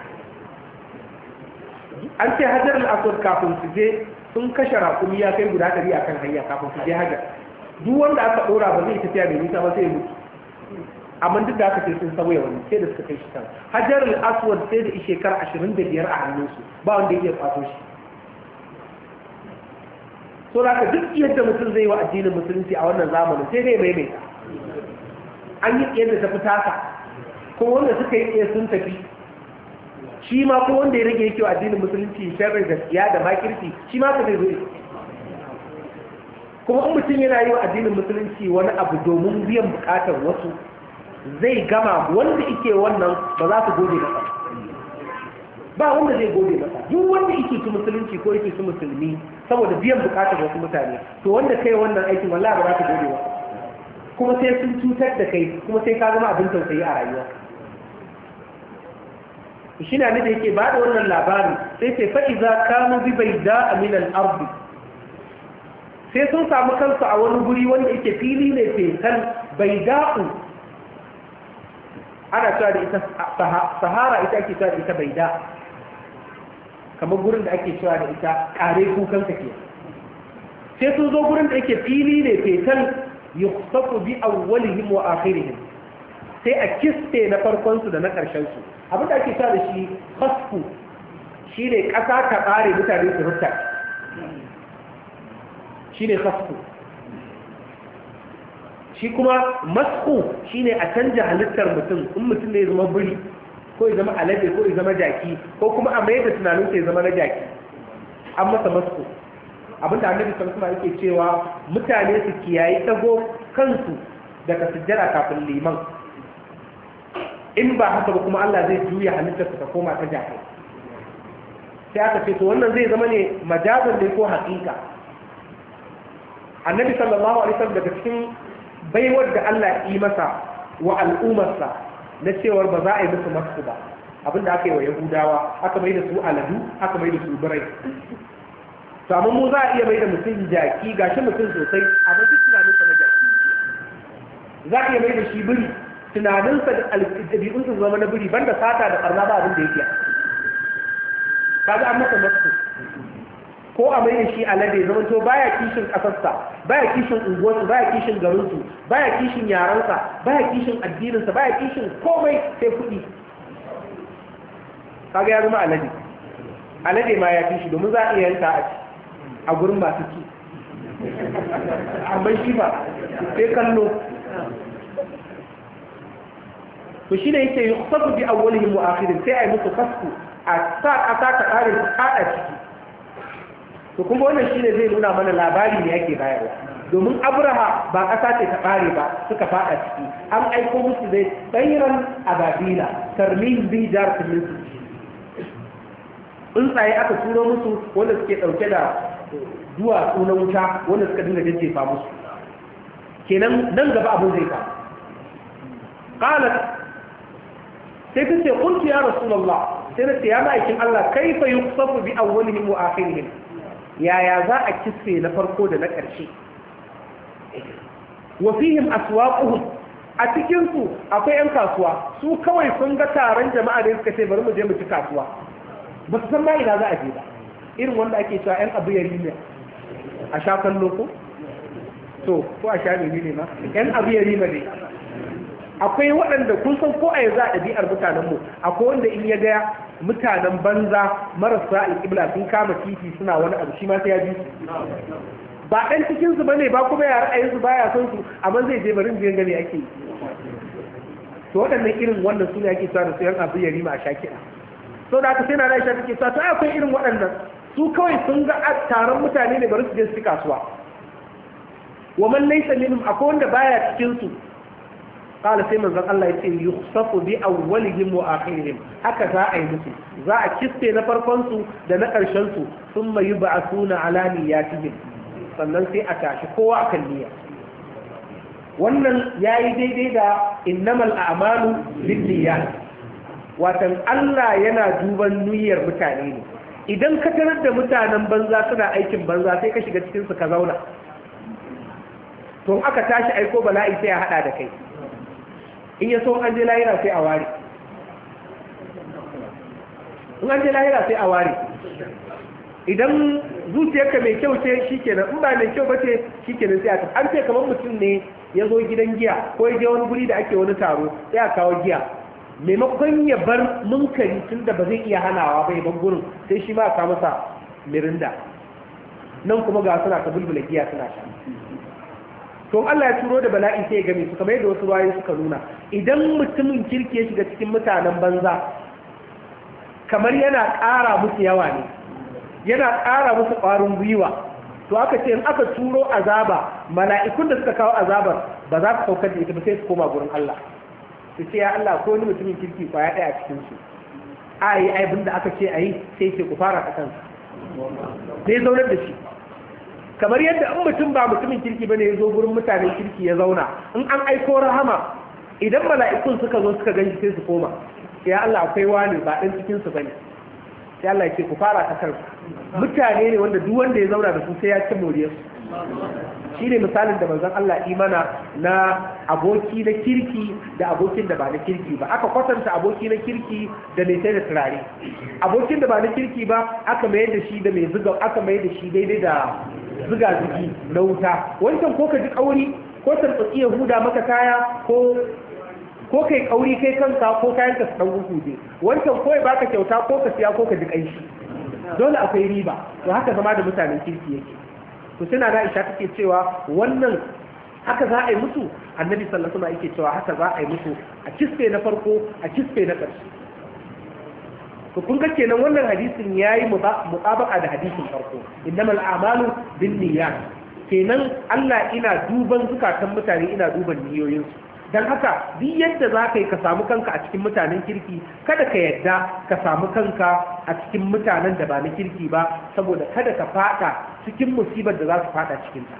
An ce Hajar al-Aswad kafin su je sun kashe rakumi ya kai guda 100 akan hanya kafin su je Hajar. Duk wanda aka dora ba zai tafiya da nisa ba sai ya mutu, amma duk da aka ce sun sauya wani sai da suka kai shi kan Hajar al-Aswad sai da shekara 25 a hannunsu ba wanda yake kwato shi. so da duk yadda mutum zai wa addinin musulunci a wannan zamanin sai dai maimaita an yi yadda ta fi tasa kuma wanda suka yi tsaye sun tafi shi ma ko wanda ya rage yake wa addinin musulunci sharri gaskiya da makirci shi ma ka zai zo kuma in mutum yana yi wa addinin musulunci wani abu domin biyan bukatar wasu zai gama wanda ike wannan ba za su gode masa ba wanda zai gode masa duk wanda ike su musulunci ko yake su musulmi saboda biyan bukatar wasu mutane to wanda kai wannan aikin wallahi ba za su gode masa kuma sai sun cutar da kai kuma sai ka zama abin tausayi a rayuwa shi na da yake ba da wannan labarin sai sai fa'iza kanu bi bai da aminan arbi sai sun samu kansu a wani guri wanda yake fili ne fetal bai da'u ana cewa da ita sahara ita ake cewa da ita bai da kamar gurin da ake cewa da ita kare kukanka ke sai sun zo gurin da yake fili ne fetal yukhsafu bi awwalihim wa akhirihim sai a kiste na farkon su da na karshen su abin da ake cewa da shi khasfu shine kasa ta bare mutane su rufta shine khasfu shi kuma masku shine a canja halittar mutum in mutum ne ya zama biri ko ya zama alade ko ya zama jaki ko kuma a mai da tunanin ya zama na jaki an masa masku abinda annabi sallallahu alaihi yake cewa mutane su kiyayi dago kansu daga sujjada kafin liman in ba haka ba kuma Allah zai juya halittar su ta koma ta jaki sai aka ce to wannan zai zama ne majazan ne ko haƙiƙa annabi sallallahu alaihi wasallam daga cikin baiwar da Allah yi masa wa al'ummarsa na cewar ba za a yi musu masu ba abinda aka yi wa yahudawa aka mai da su aladu aka mai da su birai samun mu za a iya mai da mutum jaki gashi mutum sosai amma duk tunaninsa na jaki za a iya mai da shi biri tunaninsa da ɗabi'unsa zama na biri banda sata da ɓarna ba abin da yake kaga an masa masu ko a mai da shi alade zama to baya kishin kasarsa baya kishin unguwarsu baya kishin garinsu baya kishin yaransa baya kishin addininsa baya kishin komai sai kuɗi kaga ya zama alade alade ma ya kishi domin za a iya yanka a gurin masu ci amma shi ba sai kallo to shi ne yake yi kusa bi awwalihim wa akhirin sai a yi musu kasku a sa ƙasa ta ƙare su kaɗa ciki to kuma wannan shine zai nuna mana labari ne yake bayarwa domin abraha ba ƙasa ce ta ɓare ba suka faɗa ciki an aiko musu dai tsairan ababila tarmin bi jar su tsuntsaye aka turo musu wanda suke ɗauke da duwatsu na wuta wanda suka dinga jajjefa musu kenan nan gaba abin zai faru qalat sai ta ce qultu ya rasulullah sai na ce ya ma'aikin Allah kaifa yuqsafu bi awwalihim wa akhirihim yaya za a kisfe na farko da na ƙarshe wafihim aswaquhum a cikinsu akwai 'yan kasuwa su kawai sun ga taron jama'a da suka ce bari mu je mu ci kasuwa ba su san ma ina za a je ba irin wanda ake cewa 'yan abu yari ne a sha kallo ko to ko a sha ne ma 'yan abu yari ne akwai waɗanda kun san ko a yanzu a ɗabi'ar mutanenmu akwai wanda in ya gaya mutanen banza marasa alƙibla sun kama titi suna wani abu shi ma sai ya ji su ba ɗan cikinsu ba ne ba kuma ya ra'ayinsu ba ya son su amma zai je barin biyan gani ake yi to waɗannan irin wannan su ne ake cewa da su yan abu ya rima a shaki'a so da aka sai na raisha take cewa to akwai irin waɗannan su kawai sun ga taron mutane ne bari su je su ci kasuwa wa man laysa minhum akwai wanda baya cikin su qala sai manzon Allah ya ce yukhsafu bi awwalihim wa akhirihim haka za a yi musu za a kiste na farkon su da na ƙarshen su thumma yub'athuna ala niyyatihim sannan sai a tashi kowa akan niyya wannan yayi daidai da innamal a'malu binniyat watan Allah yana duban niyyar mutane ne idan ka tarar da mutanen banza suna aikin banza sai ka shiga cikin su ka zauna to aka tashi aiko bala'i sai a hada da kai in ya so an je lahira sai a ware in an je lahira sai a ware idan zuciyarka mai kyau ce shikenan in ba mai kyau ba ce shikenan sai a an ce kamar mutum ne ya zo gidan giya ko ya je wani guri da ake wani taro sai a kawo giya maimakon ya bar munkari tun da ba zai iya hanawa ba ya bar gurin sai shi ma ka masa mirinda nan kuma ga suna ta bulbula giya suna sha. To Allah ya turo da bala'i sai ya game su, kamar yadda wasu ruwayoyi suka nuna, idan mutumin kirki ya shiga cikin mutanen banza kamar yana ƙara musu yawa ne, yana ƙara musu ƙwarin gwiwa. To aka ce in aka turo azaba, mala'ikun da suka kawo azabar ba za su saukar da ita ba, sai su koma gurin Allah su ce ya Allah ko wani mutumin kirki kwaya ɗaya a cikin su a yi abin da aka ce a yi, sai ce ku fara a kansa, sai zaunar da shi. Kamar yadda in mutum ba mutumin kirki bane ya zo gurin mutanen kirki ya zauna, in an aiko rahama idan mala'ikun suka zo suka ganshi sai su koma ya Allah akwai wani ba ɗan cikin su bane, sai Allah ya ce ku fara ta kansa. Mutane ne wanda duk wanda ya zauna da su sai ya ci moriyar su. Shi ne misalin da manzon Allah imana na aboki na kirki da abokin da ba na kirki ba. Aka kwatanta aboki na kirki da mai sai da turare, abokin da ba na kirki ba aka mayar da shi da mai zuga, aka mayar da shi daidai da zuga zugi na wuta. Wancan ko ka ji kauri ko tartsatsi ya huda maka kaya ko kai kauri kai kanka ko kayan ka dan guguje, wancan ko ya baka kyauta ko ka siya ko ka ji kanshi. Dole akwai riba. To haka zama da mutanen kirki yake. To suna da Aisha take cewa wannan haka za a yi musu, Annabi sallallahu alaihi wasallam yake cewa haka za a yi musu a kisfe na farko a kisfe na ƙarshe. To kun ga kenan wannan hadisin yayi mutabaka da hadisin farko, innamal a'malu binniyat. Kenan Allah ina duban zukatan mutane, ina duban niyoyinsu. Dan haka duk yadda za ka yi ka samu kanka a cikin mutanen kirki, kada ka yadda ka samu kanka a cikin mutanen da ba na kirki ba, saboda kada ka fada cikin musibar da za su fada cikinta.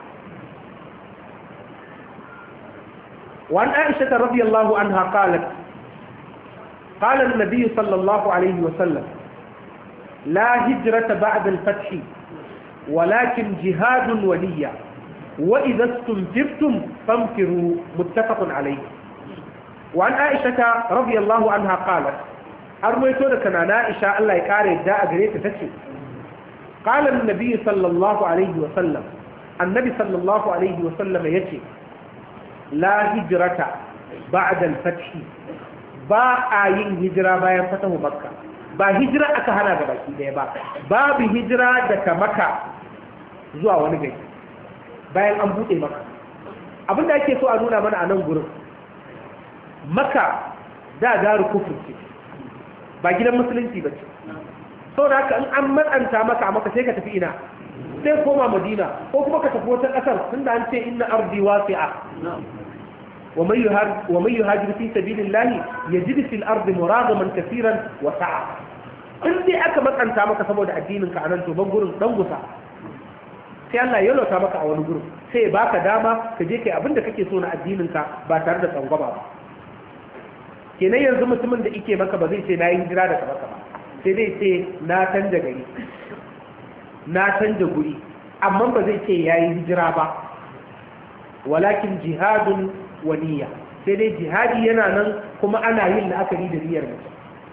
وعن عائشة رضي الله عنها قالت قال النبي صلى الله عليه وسلم لا هجرة بعد الفتح ولكن جهاد ولية وإذا استنفرتم فانفروا متفق عليه. وعن عائشة رضي الله عنها قالت أرويتو لكنا عائشة الله يقارئ الداء قريت تتشي قال النبي صلى الله عليه وسلم النبي صلى الله عليه وسلم يتشي لا هجرة بعد الفتح ba a yin hijira bayan fatahu makka, ba hijira aka hana ga baki daya ba, babu hijira daga makka zuwa wani gari bayan an buɗe maka. Abinda ake so a nuna mana a nan gurin, maka da garu kufur ce ba gidan musulunci ba ce, sau da haka in an matsanta maka a maka sai ka tafi ina, sai koma madina ko kuma ka tafi wata ƙasar, tun da an ce inna ardi wasi'a ومن يهاجر في سبيل الله يجد في الأرض مراغما كثيرا وسعة. in dai aka matsanta maka saboda addininka a nan to ban gurin dan gusa, sai Allah ya lauta maka a wani gurin, sai baka dama ka je kai abin da kake so na addininka ba tare da tsangwama ba. Kenan yanzu mutumin da ike maka ba zai ce na yi hijira daga maka ba, sai dai ce na canja gari, na canja guri, amma ba zai ce ya yi hijira ba. Walakin jihadun waniya, sai dai jihadi yana nan kuma ana yin la'akari da niyyar mutum.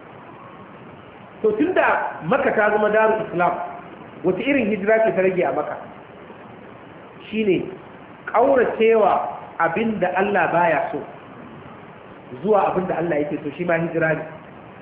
To tunda maka ta zama darul islam, wata irin hijira ce ta rage a maka? Shine kauracewa abinda Allah baya so zuwa abinda Allah yake so, shi ma hijira ne.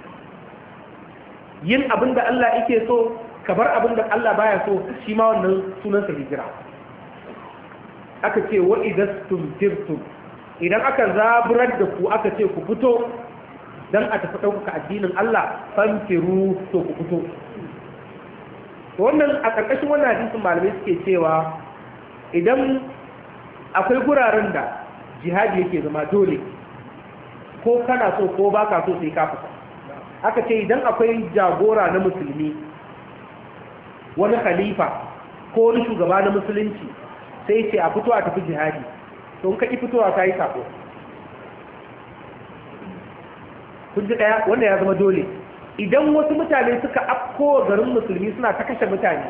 Yin abinda Allah yake so ka bar abinda Allah baya so, shi ma wannan sunansa hijira. Aka ce wa idastum tirtum, idan aka zaburar da ku aka ce ku fito don a tafi ɗaukaka addinin Allah, fanfiru, to ku fito. Wannan a ƙarƙashin wannan hadisin malamai suke cewa idan akwai guraren da jihadi yake zama dole, ko kana so ko ba ka so sai ka fita. Aka ce idan akwai jagora na musulmi, wani khalifa ko wani shugaba na musulunci, sai ce a fito a tafi jihadi, to ka ƙi fitowa ka yi sako. Kun ji ɗaya, wanda ya zama dole. Idan wasu mutane suka afko garin musulmi suna ta kashe mutane,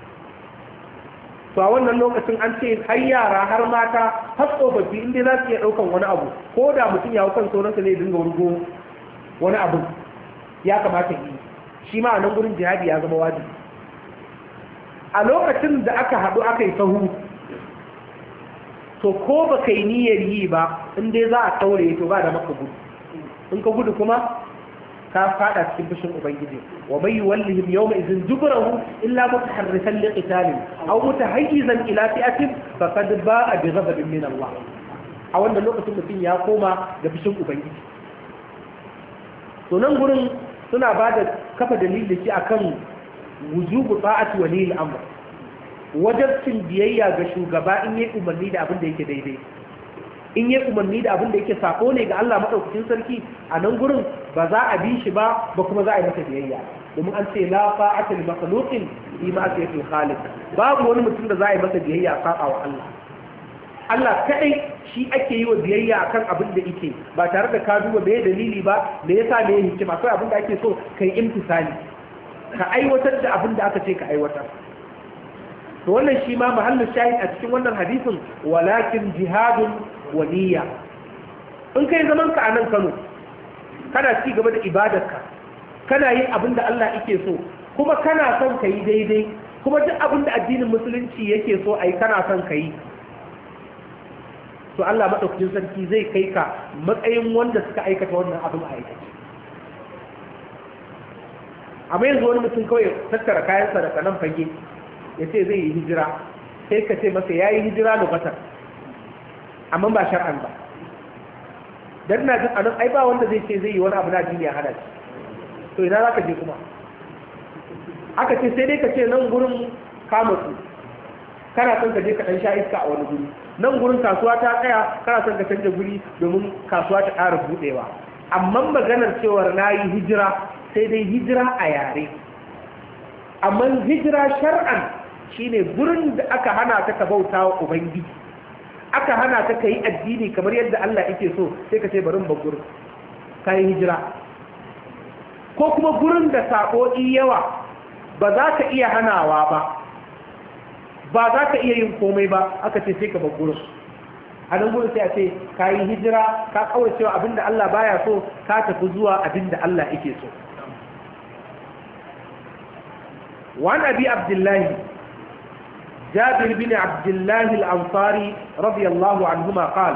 to a wannan lokacin an ce har yara har mata har tsofaffi inda za su iya ɗaukan wani abu, ko da mutum ya kan sauransa ne dinga wurgo wani abu ya kamata yi, shi ma a nan gurin jihadi ya zama wajibi. A lokacin da aka haɗu aka yi sahu, to ko ba kai niyyar yi ba, in dai za a kaure to ba da maka gudu. In ka gudu kuma ka fada cikin fushin ubangiji wa may yuwallihim yawma idhin jubrahu illa mutaharrifan liqitalin aw mutahayyizan ila fi'atin faqad ba'a bi ghadabin min Allah a wannan lokacin mutum ya koma da fushin ubangiji. To nan gurin suna ba da kafa dalili shi akan wujubu ta'ati waliyil amr, wajibcin biyayya ga shugaba in yi umarni da abin da yake daidai, in yi umarni da abin da yake sako ne ga Allah madaukakin sarki. A nan gurin ba za a bi shi ba kuma za a yi masa biyayya, domin an ce la fa'ata li makhluqin fi ma'siyatil khaliq, babu wani mutum da za a yi masa biyayya a saba wa Allah. Allah kadai shi ake yi wa biyayya akan abin da yake, ba tare da ka duba me dalili ba, me yasa me hikima. Akwai abin da ake so kai imtisali, ka aiwatar da abin da aka ce ka aiwatar. To wannan shi ma mahallin shahid a cikin wannan hadisin, walakin jihadun waliya. In kai zaman ka a nan Kano kana ci gaba da ibadarka, kana yin abin da Allah yake so, kuma kana son ka yi daidai, kuma duk abin da addinin musulunci yake so a yi kana son ka yi, to Allah maɗaukakin sarki zai kai ka matsayin wanda suka aikata wannan abin a aikace. Amma yanzu wani mutum kawai tattara kayansa daga nan fage ya ce zai yi hijira, sai ka ce masa ya yi hijira lugatar, amma ba shar'an ba. Dan na jin anan ai ba wanda zai ce zai yi wani abu na addini ya hana shi, to ina za ka je kuma? Aka ce sai dai ka ce nan gurin kama su, kana son ka je ka ɗan sha iska a wani guri, nan gurin kasuwa ta tsaya kana son ka canja guri domin kasuwa ta ƙara buɗewa. Amma maganar cewar na yi hijira sai dai hijira a yare, amma hijira shar'an shine gurin da aka hana ka bauta wa ubangiji, aka hana ka yi addini kamar yadda Allah yake so, sai ka ce barin ba gurin ka yi hijira. Ko kuma gurin da saƙo'i yawa ba za ka iya hanawa ba za ka iya yin komai ba, aka ce sai ka bar gurin. A nan gurin sai a ce ka yi hijira, ka kawai cewa abinda Allah baya so, ka tafi zuwa abinda Allah yake so. وعن أبي عبد الله جابر بن عبد الله الأنصاري رضي الله عنهما قال: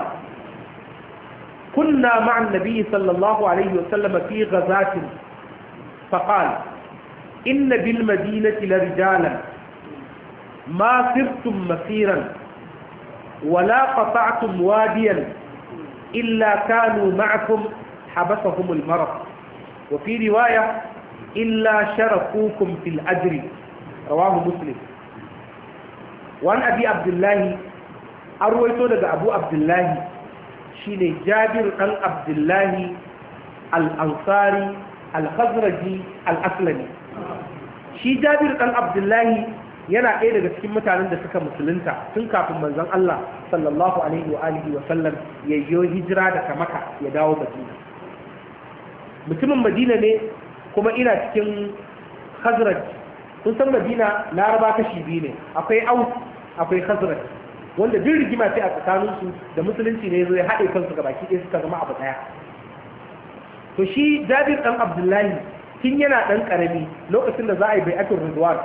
كنا مع النبي صلى الله عليه وسلم في غزاة، فقال: إن بالمدينة لرجالا ما سرتم مسيرا ولا قطعتم واديا إلا كانوا معكم حبسهم المرض، وفي رواية إلا شرفوكم في الأجر، رواه مسلم. وعن أبي عبد الله أرويته لك أبو عبد الله شيني جابر عن عبد الله الأنصاري الخزرجي الأسلمي. شي جابر عن عبد الله yana ɗaya daga cikin mutanen da suka musulunta tun kafin manzon Allah sallallahu alaihi wa alihi wa sallam ya yi hijira daga Makka ya dawo Madina. Mutumin Madina ne kuma ina cikin Khazraj. Kun san Madina Laraba kashi biyu ne, akwai Aus akwai Khazraj, wanda duk rigima sai a tsakaninsu da musulunci ne zai haɗe kansu ga baki ɗaya suka zama abu ɗaya. To shi Jabir ɗan Abdullahi tun yana ɗan ƙarami lokacin da za a yi bai'atul Ridwan,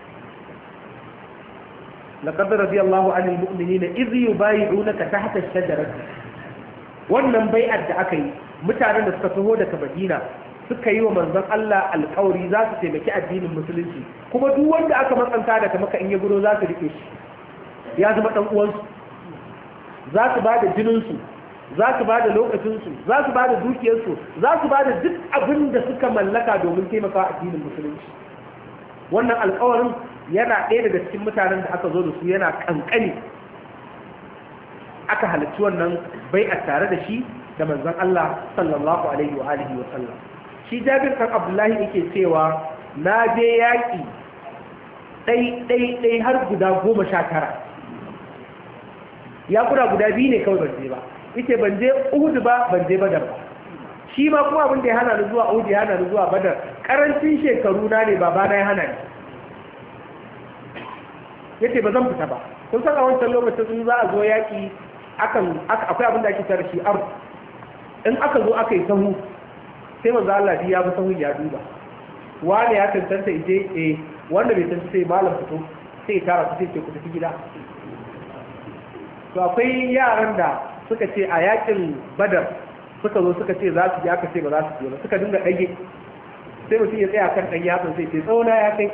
laqad radiyallahu anil mu'minina idh yubay'unaka tahta ash-shajarati, wannan bai'ar da aka yi mutanen da suka taho daga Madina suka yi wa manzon Allah alƙawari za su taimaki addinin musulunci, kuma duk wanda aka matsanta daga Makka in ya gudo za su rike shi, ya zama ɗan uwansu, za su ba da jininsu, za su ba da lokacinsu, za su ba da dukiyarsu, za su ba da duk abin da suka mallaka domin taimaka addinin musulunci. Wannan alƙawarin yana ɗaya daga cikin mutanen da aka zo da su yana ƙanƙani aka halarci wannan bai a tare da shi da manzon Allah sallallahu alaihi wa alihi wa sallam. Shi Jabir kan Abdullahi yake cewa na je yaƙi ɗai har guda 19. Ya guda biyu ne kawai ban je ba, ita ban je Uhud ba, ban je Badar ba. Shi ma kuma abin da ya hana ni zuwa Uhud ya hana ni zuwa Badar, karancin shekaru na ne babana ya hana ni. Yace ba zan fita ba. Kun san a wancan lokacin in za a zo yaƙi akwai abin da ake tare shi arz. In aka zo aka yi sahu sai manzo Allah ya bi sahun ya duba. Wani ya tantance ije wanda bai tantance sai malam fito sai ya tara su sai ce ku tafi gida. To akwai yaran da suka ce a yakin Badar suka zo suka ce za su je, aka ce ba za su je ba, suka dinga ɗage sai mutum ya tsaya kan ɗan yatsun sai ce tsauna ya kai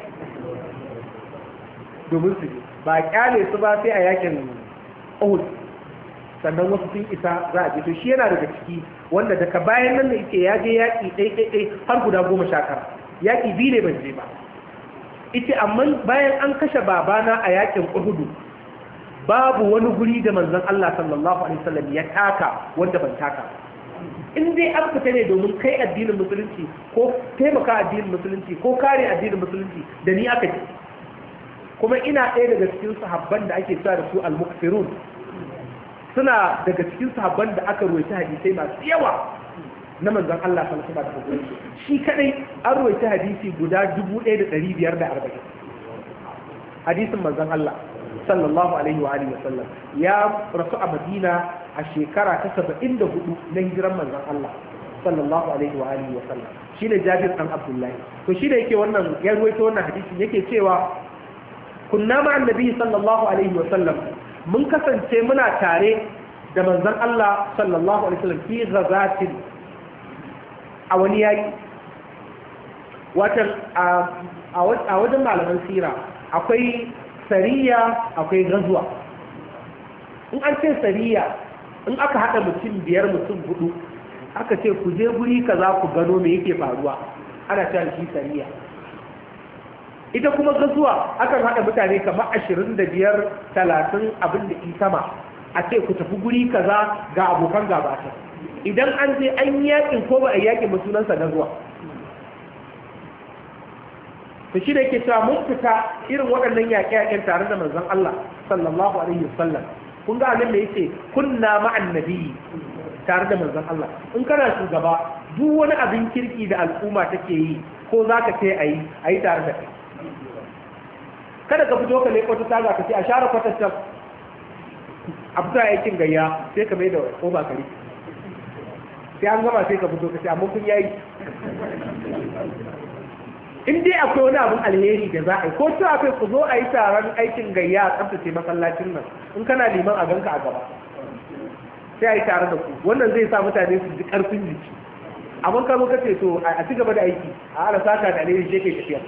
domin su ba kyale su ba sai a yakin Uhud sannan wasu sun isa za a je to shi yana daga ciki wanda daga bayan nan da yake ya je yaƙi ɗai har guda 19 yaƙi biyu ne ban je ba ita amma bayan an kashe babana a yakin Uhud babu wani guri da manzon Allah sallallahu alaihi wasallam ya taka wanda ban taka in dai an fita ne domin kai addinin musulunci ko taimaka addinin musulunci ko kare addinin musulunci da ni aka ji kuma ina ɗaya daga cikin sahabban da ake cewa da su al-muqsirun suna daga cikin sahabban da aka ruwaita hadisai masu yawa na manzon Allah sallallahu alaihi wasallam shi kadai an ruwaita hadisi guda 1540 hadisin manzon Allah sallallahu alaihi wa alihi wasallam ya rasu a Madina a shekara ta 74 na hijiran manzon Allah sallallahu alaihi wa alihi wasallam shine Jabir dan Abdullah to shi da yake wannan ya ruwaito wannan hadisin yake cewa kunna ma annabi sallallahu alaihi wasallam mun kasance muna tare da manzon Allah sallallahu alaihi wasallam fi ghazatin a wani yaki watan a wajen malaman sira akwai sariya akwai gazuwa in an ce sariya in aka haɗa mutum 5 mutum 4 aka ce ku je guri kaza ku gano me yake faruwa ana cewa shi sariya ita kuma gazuwa akan haɗa mutane kamar 25 30 abin da ke sama a ce ku tafi guri kaza ga abokan gabata idan an je an yakin ko ba a yakin ba sunansa gazuwa to shi da yake cewa mun fita irin waɗannan yaƙe-yaƙen tare da manzon Allah sallallahu alaihi wasallam kun ga annabi yace kunna ma'an nabiyyi tare da manzon Allah in kana shugaba duk wani abin kirki da al'umma take yi ko zaka ce ayi tare da kai kada ka fito ka leko ta taga ka ce a share kwatancan a fito aikin gayya sai ka mai da ƙoba kare sai an gama sai ka fito ka ce amma kun yayi in dai akwai wani abin alheri da za a yi ko ta akwai ku zo a yi taron aikin gayya a tsaftace masallacin nan in kana liman a ganka a gaba sai a yi tare da ku wannan zai sa mutane su ji karfin jiki amma ka zo ka ce to a ci gaba da aiki a ala saka da alheri sai kai tafiya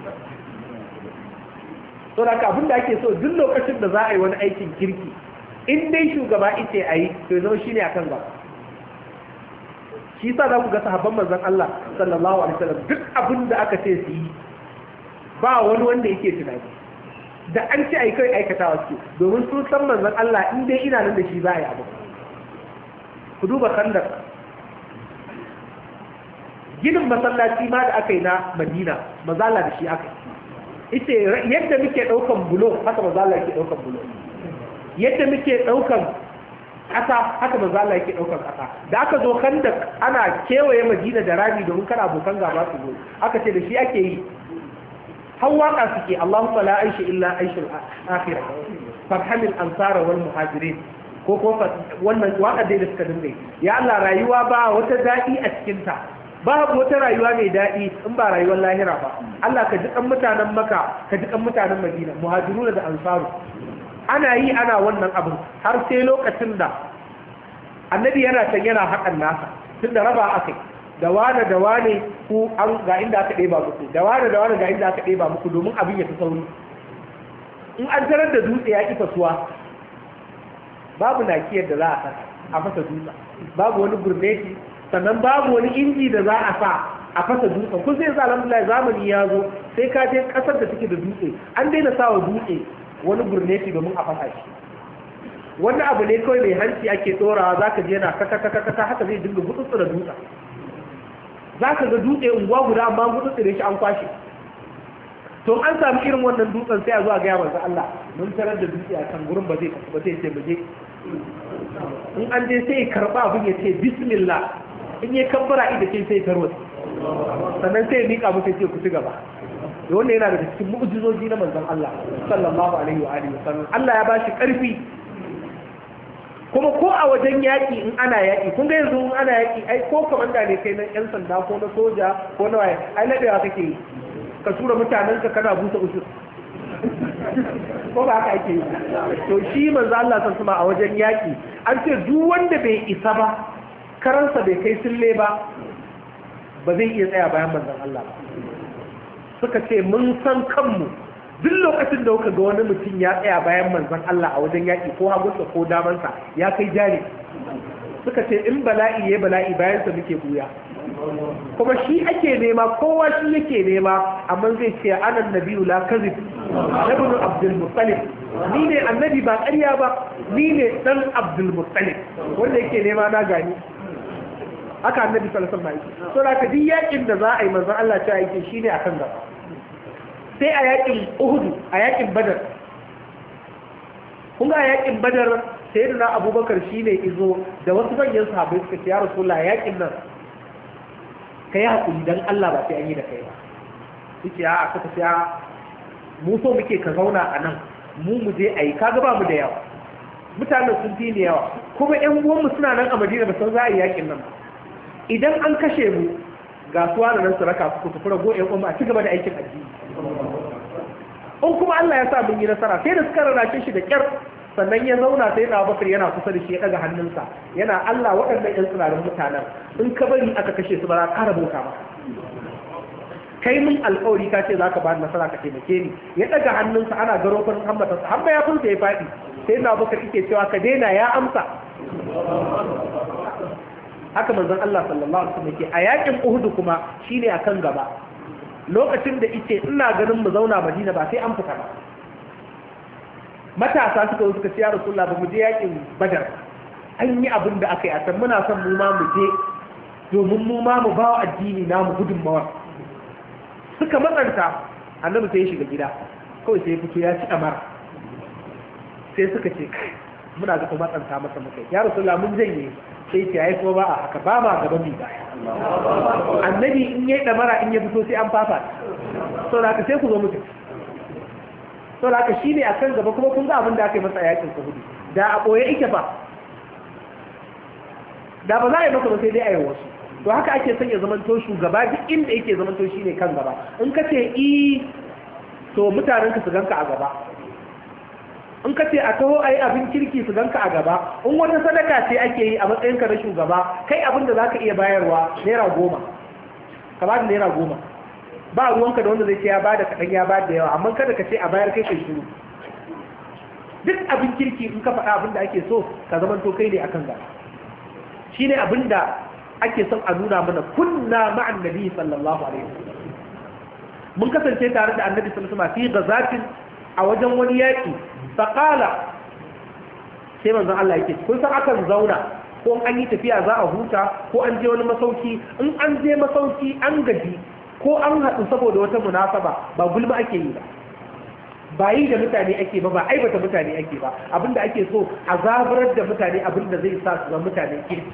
to da abin da ake so duk lokacin da za a yi wani aikin kirki in dai shugaba ita a yi to zama shi ne a kan gaba shi sa za ku ga sahabban manzon Allah sallallahu alaihi wasallam duk abin da aka ce su yi ba wani wanda yake tunani da an ce ai kai aikatawa su domin sun san manzon Allah in dai ina nan da shi za a yi abu ku duba kandar ginin masallaci ma da aka yi na Madina mazala da shi aka yi ita yadda muke daukan bulo haka mazala yake daukan bulo yadda muke daukan ƙasa haka mazala yake daukan ƙasa da aka zo kanda ana kewaye Madina da rami domin kada abokan gaba su zo aka ce da shi ake yi har waka suke Allahumma la aisha illa aishul akhirah farhamil ansara wal muhajirin ko wannan waka dai da suka dinga ya Allah rayuwa ba wata dadi a cikin ta babu wata rayuwa mai daɗi in ba rayuwar lahira ba Allah ka ji kan mutanen Makka ka ji kan mutanen Madina muhajiruna da ansaru ana yi ana wannan abin har sai lokacin da annabi yana can yana haƙan nasa tun da raba aka da wane ku an ga inda aka ɗeba muku da wane ga inda aka ɗeba muku domin abin ya fi sauri in an tarar da dutse ya ƙi fasuwa babu nakiyar da za a saka a fasa dutse babu wani gurneti sannan babu wani inji da za a sa a fasa dutsen kun sai alhamdulillah zamani ya zo sai ka je kasar da take da dutse an daina sawa dutse wani gurneti domin a fasa shi wani abu ne kawai mai hanci ake tsorawa za ka je yana kaka haka zai dinga gutsu da dutsen za ka ga dutse unguwa guda amma gutsu da shi an kwashe to an sami irin wannan dutsen sai a zo a gaya manzo Allah mun tarar da dutse a kan gurin ba zai tafi ba sai ce mu je in an je sai karba abin ya ce bismillah in ya kabbara ida ce sai tarwata sannan sai ya mika musu ce ku ci gaba da wannan yana daga cikin mu'jizoji na manzon Allah sallallahu alaihi wa alihi wasallam Allah ya bashi karfi kuma ko a wajen yaki in ana yaki kun ga yanzu in ana yaki ai ko komanda ne kai na yan sanda ko na soja ko na waye ai ladewa kake yi ka tura mutanen ka kana busa usul ko ba haka ake yi to shi manzo Allah san sama a wajen yaki an ce duk wanda bai isa ba karansa bai kai sille ba ba zai iya tsaya bayan manzon Allah ba suka ce mun san kanmu duk lokacin da kuka ga wani mutum ya tsaya bayan manzon Allah a wajen yaƙi ko hagunsa ko damansa ya kai jari suka ce in bala'i ya bala'i bayansa muke buya kuma shi ake nema kowa shi yake nema amma zai ce anan nabiyu la kazib ibn abdul muttalib ni ne annabi ba ƙarya ba ni ne dan abdul muttalib wanda yake nema na gani haka annabi sallallahu alaihi wasallam so da duk yakin da za a yi manzon Allah ta yake shine akan gaba sai a yakin Uhud a yakin Badar kun ga yakin Badar sayyidina Abubakar shine izo da wasu manyan sahabbai suka ce ya Rasulullah yakin nan kai hakuri dan Allah ba sai an yi da kai ba yace a aka ce mu so muke ka zauna a nan mu je ayi kaga ba mu da yawa mutanen sun fi ne yawa kuma ƴan uwanmu suna nan a Madina ba san za a yi yakin nan idan an kashe mu ga suwa da nan su raka ku tafi rago ƴan uwanmu a ci gaba da aikin addini in kuma Allah ya sa mun yi nasara sai da suka rarrake shi da kyar sannan ya zauna sai na Abubakar yana kusa da shi ya daga hannunsa yana Allah waɗannan ƴan tsirarin mutanen in ka bari aka kashe su ba za ka ƙara bauta maka kai mun alƙawari ka ce za ka ba nasara ka taimake ni ya daga hannunsa ana garo farin hammatarsa har ba ya fulta ya faɗi sai na Abubakar yake cewa ka daina ya amsa haka manzon Allah sallallahu alaihi wasallam yake a yakin Uhud kuma shine akan gaba lokacin da yake ina ganin mu zauna Madina ba sai an fita ba matasa suka zo suka ce ya Rasulullah ba mu je yakin Badar an yi abin da aka yi a san muna son mu ma mu je domin mu ma mu ba addini namu gudunmawa suka matsanta annabi sai ya shiga gida kawai sai ya fito ya ci amara sai suka ce kai muna ga kuma matsanta masa mukai ya Rasulullah mun janye sai ce ai kuma ba a haka ba ma gaban mi baya annabi in yayi damara in ya fito sai an fafa so da sai ku zo mutu so da shine akan gaba kuma kun ga abin da aka yi masa yakin Uhud da a boye yake ba da ba za a yi masa ba sai dai a yi wasu to haka ake son ya zamanto shugaba duk inda yake zamanto shine kan gaba in ka ce to mutanen ka su ganka a gaba in ka ce a taho a yi abin kirki su ganka a gaba in wata sadaka ce ake yi a matsayinka na shugaba kai abin da za ka iya bayarwa Naira 10 ka ba da Naira 10 ba ruwanka da wanda zai ce ya ba da kaɗan ya ba da yawa amma kada ka ce a bayar kai kai shiru duk abin kirki in ka faɗa abin da ake so ka zama to kai ne akan gaba shi ne abin da ake son a nuna mana kunna ma'an nabi sallallahu alaihi wasallam mun kasance tare da annabi sallallahu alaihi wasallam fi ghazatin a wajen wani yaƙi faƙala sai manzon Allah yake kun san akan zauna ko an yi tafiya za a huta ko an je wani masauki in an je masauki an gaji ko an haɗu saboda wata munasaba ba gulma ake yi ba yi da mutane ake ba aibata mutane ake ba abinda ake so a zaburar da mutane abinda zai sa su zama mutane kirki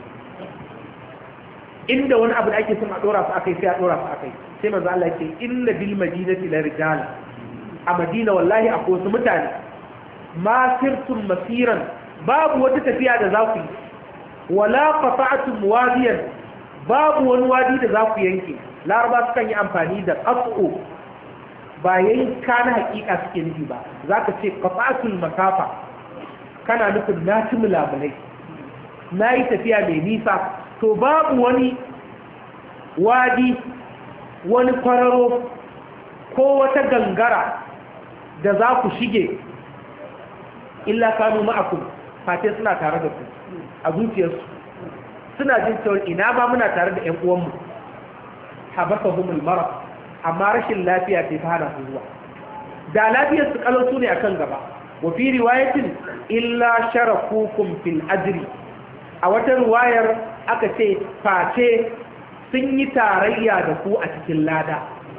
inda wani abu da ake son a ɗora su akai sai a ɗora su akai sai manzo Allah yake inna bil madinati la rijala a Madina wallahi akwai wasu mutane ma sirtum masiran babu wata tafiya da za ku yi wala qata'tum wadiyan babu wani wadi da za ku yanke laraba sukan yi amfani da qat'u ba yanka na hakika suke nufi ba zaka ce qata'tul masafa kana nufin na ci mulabulai na yi tafiya mai nisa to babu wani wadi wani kwararo ko wata gangara da za ku shige illa kanu ma'akum fate suna tare da ku a zuciyarsu suna jin cewa ina ba muna tare da ƴan uwanmu habasahumul marad amma rashin lafiya ce ta hana su zuwa da lafiyar su kalau su ne akan gaba wa fi riwayatin illa sharakukum fil ajri a wata riwayar aka ce face sun yi tarayya da ku a cikin lada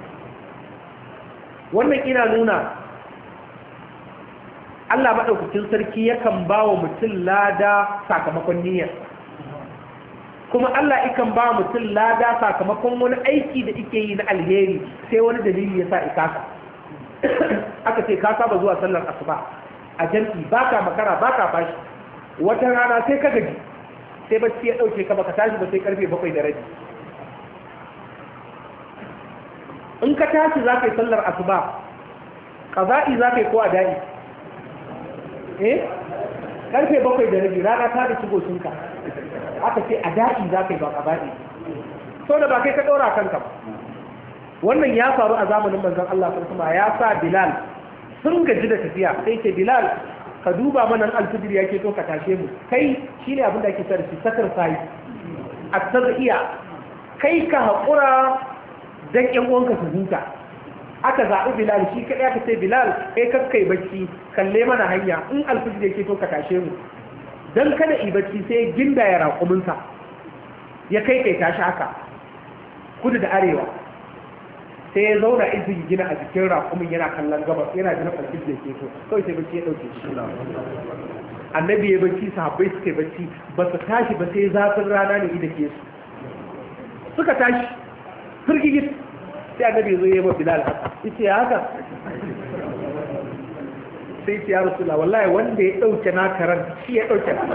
wannan ina nuna Allah maɗaukacin sarki yakan ba wa mutum lada sakamakon niyyar kuma Allah ikan ba mutum lada sakamakon wani aiki da ike yi na alheri sai wani dalili ya sa ikasa aka ce ka saba zuwa sallar asuba a jam'i baka makara baka fashi wata rana sai ka gaji sai bacci ya ɗauke ka baka tashi ba sai karfe 7:30 in ka tashi za ka yi sallar asuba ƙaza'i za ka yi ko a da'i karfe 7:30 rana ta da shigocinka aka ce a da'i za ka yi ba ƙaza'i so da ba kai ka ɗora kanka ba. Wannan ya faru a zamanin manzon Allah sallallahu alaihi ya sa Bilal sun gaji da tafiya sai ce Bilal ka duba mana alfijir yake to ka tashe mu kai shine abin da ake tsara shi sakar sai a tsaziya kai ka haƙura dan ƴan uwanka su huta. Aka zaɓi Bilal shi kaɗai aka ce Bilal kai kakkai bacci kalle mana hanya in alfijir yake to ka tashe mu dan kada i bacci sai ginda ya raƙuminsa ya kai tashi haka kudu da arewa sai ya zauna izin gina a jikin raƙumin yana kallon gabas yana jina alfijir da ke so kawai sai bacci ya ɗauke shi. Annabi ya bacci sahabbai suka yi bacci ba su tashi ba sai zafin rana ne ida ke su suka tashi firgigit sai annabi ya zo ya yi wa Bilal haka ita ya haka sai ce ya Rasulullah wallahi wanda ya ɗauke na karan shi ya ɗauke na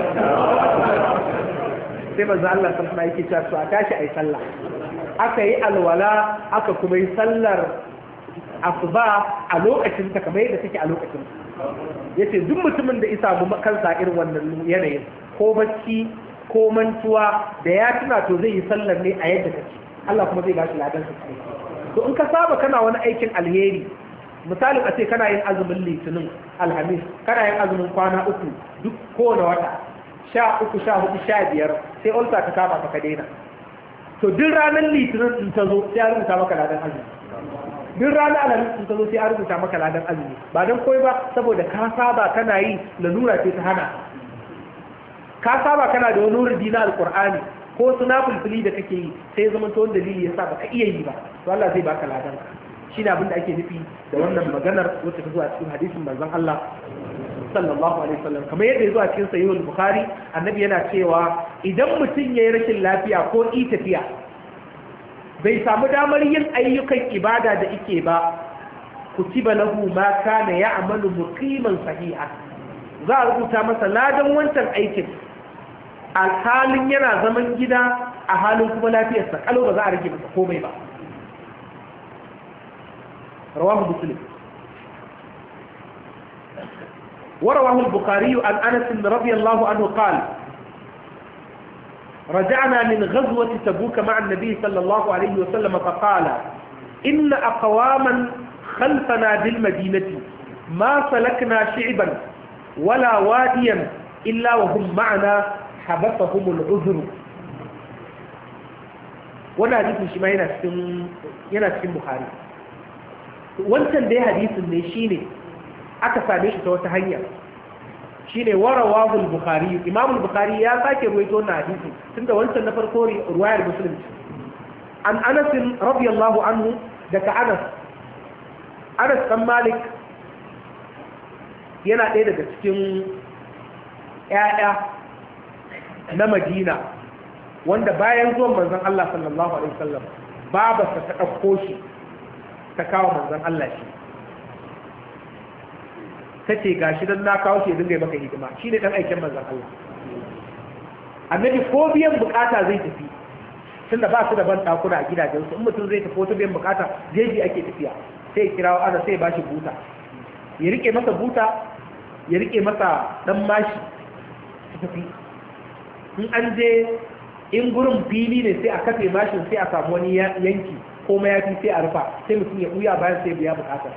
sai manzo Allah sallallahu alaihi yake cewa to a tashi ai sallah aka yi alwala aka kuma yi sallar asuba a lokacin ta kamar yadda take a lokacin yace duk mutumin da isa mu kansa irin wannan yanayin ko bacci ko mantuwa da ya tuna to zai yi sallar ne a yadda take Allah kuma zai bashi ladan sa. To in ka saba kana wani aikin alheri misalin a ce kana yin azumin litinin alhamis kana yin azumin kwana 3 duk kowane wata 13 14 15 sai ulsa ta kama ka daina to duk ranar litinin din ta zo sai a rubuta maka ladan azumi duk ranar alhamis din ta zo sai a rubuta maka ladan azumi ba dan koyi ba saboda ka saba kana yi lalura ce ta hana ka saba kana da wani wurdi na alqur'ani ko sunaful fili da kake yi sai zaman to wani dalili yasa baka iya yi ba to Allah zai baka ladan ka shi ne abin da ake nufi da wannan maganar wacce ta zo a cikin hadisin manzon Allah sallallahu alaihi wasallam kamar yadda ya zo a cikin sahihul bukhari annabi yana cewa idan mutum yayi rashin lafiya ko tafiya bai samu damar yin ayyukan ibada da yake ba kutiba lahu ma kana ya'malu muqiman sahiha za a rubuta masa ladan wancan aikin a halin yana zaman gida a halin kuma lafiyarsa kalau ba za a rage masa komai ba. رواه مسلم ورواه البخاري عن أنس رضي الله عنه قال رجعنا من غزوة تبوك مع النبي صلى الله عليه وسلم فقال إن أقواما خلفنا بالمدينة ما سلكنا شعبا ولا واديا إلا وهم معنا حبسهم العذر وانا حديث شما yana cikin Bukhari. Wancan dai hadisin ne shine aka same shi ta wata hanya shine warawahu al-Bukhari. Imam al-Bukhari ya sake ruwaito wannan hadisi tunda wancan na farko riwayar Muslim an Anas radiyallahu anhu daga Anas dan Malik yana ɗaya daga cikin ƴaƴa na Madina wanda bayan zuwan manzon Allah sallallahu alaihi wasallam babarsa ta ɗauko shi ta kawo manzon Allah shi ta ce ga shi don na kawo shi dinga maka hidima shi ne ɗan aikin manzon Allah. Annabi ko biyan bukata zai tafi tunda ba su da ban ɗakuna a gidajensu in mutum zai tafi wata biyan bukata jeji ake tafiya sai ya kirawo ana sai ba shi buta ya rike masa buta ya rike masa ɗan mashi su tafi in an je in gurin fili ne sai a kafe mashin sai a samu wani yanki ko mayafi sai a rufa sai mutum ya ɓuya bayan sai biya bukatar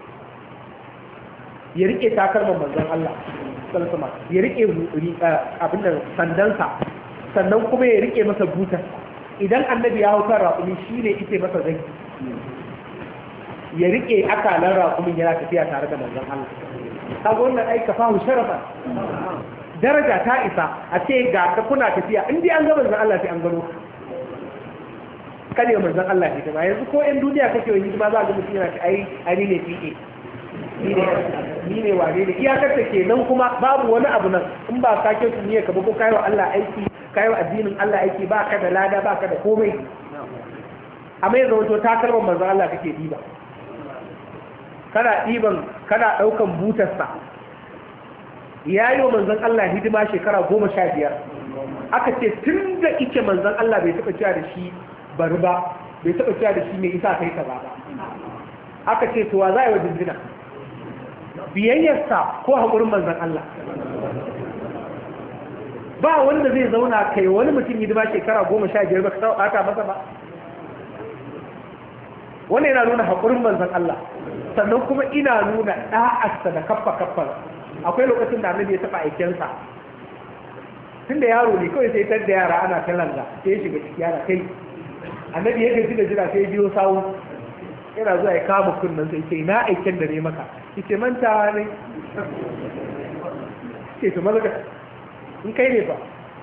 ya rike takalman manzon Allah sallallahu alaihi ya rike abin da sandansa sannan kuma ya rike masa butar idan annabi ya hau kan raƙumi shine ite masa zaki ya rike akalan raƙumin yana tafiya tare da manzon Allah kaga wannan ai kafahu sharafa daraja ta isa a ce ga ka kuna tafiya in dai an ga manzon Allah sai an gano kane manzon Allah ne kuma yanzu ko ɗan duniya kake wani ma za ga mutum yana ta ai ne fiye ni ne wane ne iyakar ta kenan kuma babu wani abu nan in ba ka kyautu ne ka ba ko kayo Allah aiki kayo addinin Allah aiki ba ka da lada ba ka da komai amma yanzu wato takalman manzon Allah kake diba kana daukan butarsa yayo manzon Allah hidima shekara 15 aka ce tun da ike manzon Allah bai taba cewa da shi bari ba bai taba cewa da shi me isa kai ka ba aka ce to wa za a yi wa jinjina biyayyarsa ko haƙurin manzan Allah ba wanda zai zauna kai wani mutum hidima shekara 15 ba ka taɓa ɓata masa ba. Wani yana nuna haƙurin manzon Allah, sannan kuma ina nuna ɗa'arsa da kaffa. Akwai lokacin da annabi ya taɓa aikensa, tun da yaro ne kawai sai tar da yara ana ta langa, sai ya shiga ciki yara kai. Annabi ya gaji da jira sai ya biyo sawu, yana zuwa ya kama kunnan sai ce na aiken da ne maka, ce manta ne. Ce to maza in kai ne fa.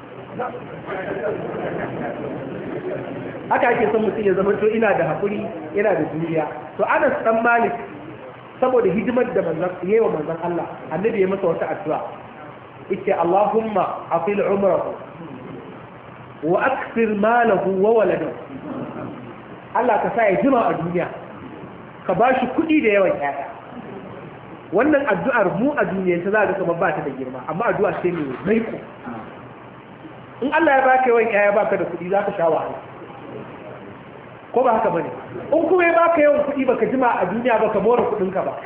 Haka ake son mutum ya zama to ina da haƙuri, yana da juriya. To Anas dan Malik saboda hidimar da yayi wa manzon Allah, annabi ya masa wata addu'a. Yace Allahumma afil umrahu wa akthir malahu wa waladahu. Allah ka sa ya jima a duniya, ka bashi kuɗi da yawan ƴaƴa. Wannan addu'ar mu a duniyar ta za ga kamar ba ta da girma, amma addu'a ce mai maiko. In Allah ya baka yawan ƴaƴa baka da kuɗi za ka sha wahala. Ko ba haka bane? In kuma ya baka yawan kuɗi baka jima a duniya baka more kuɗinka ba.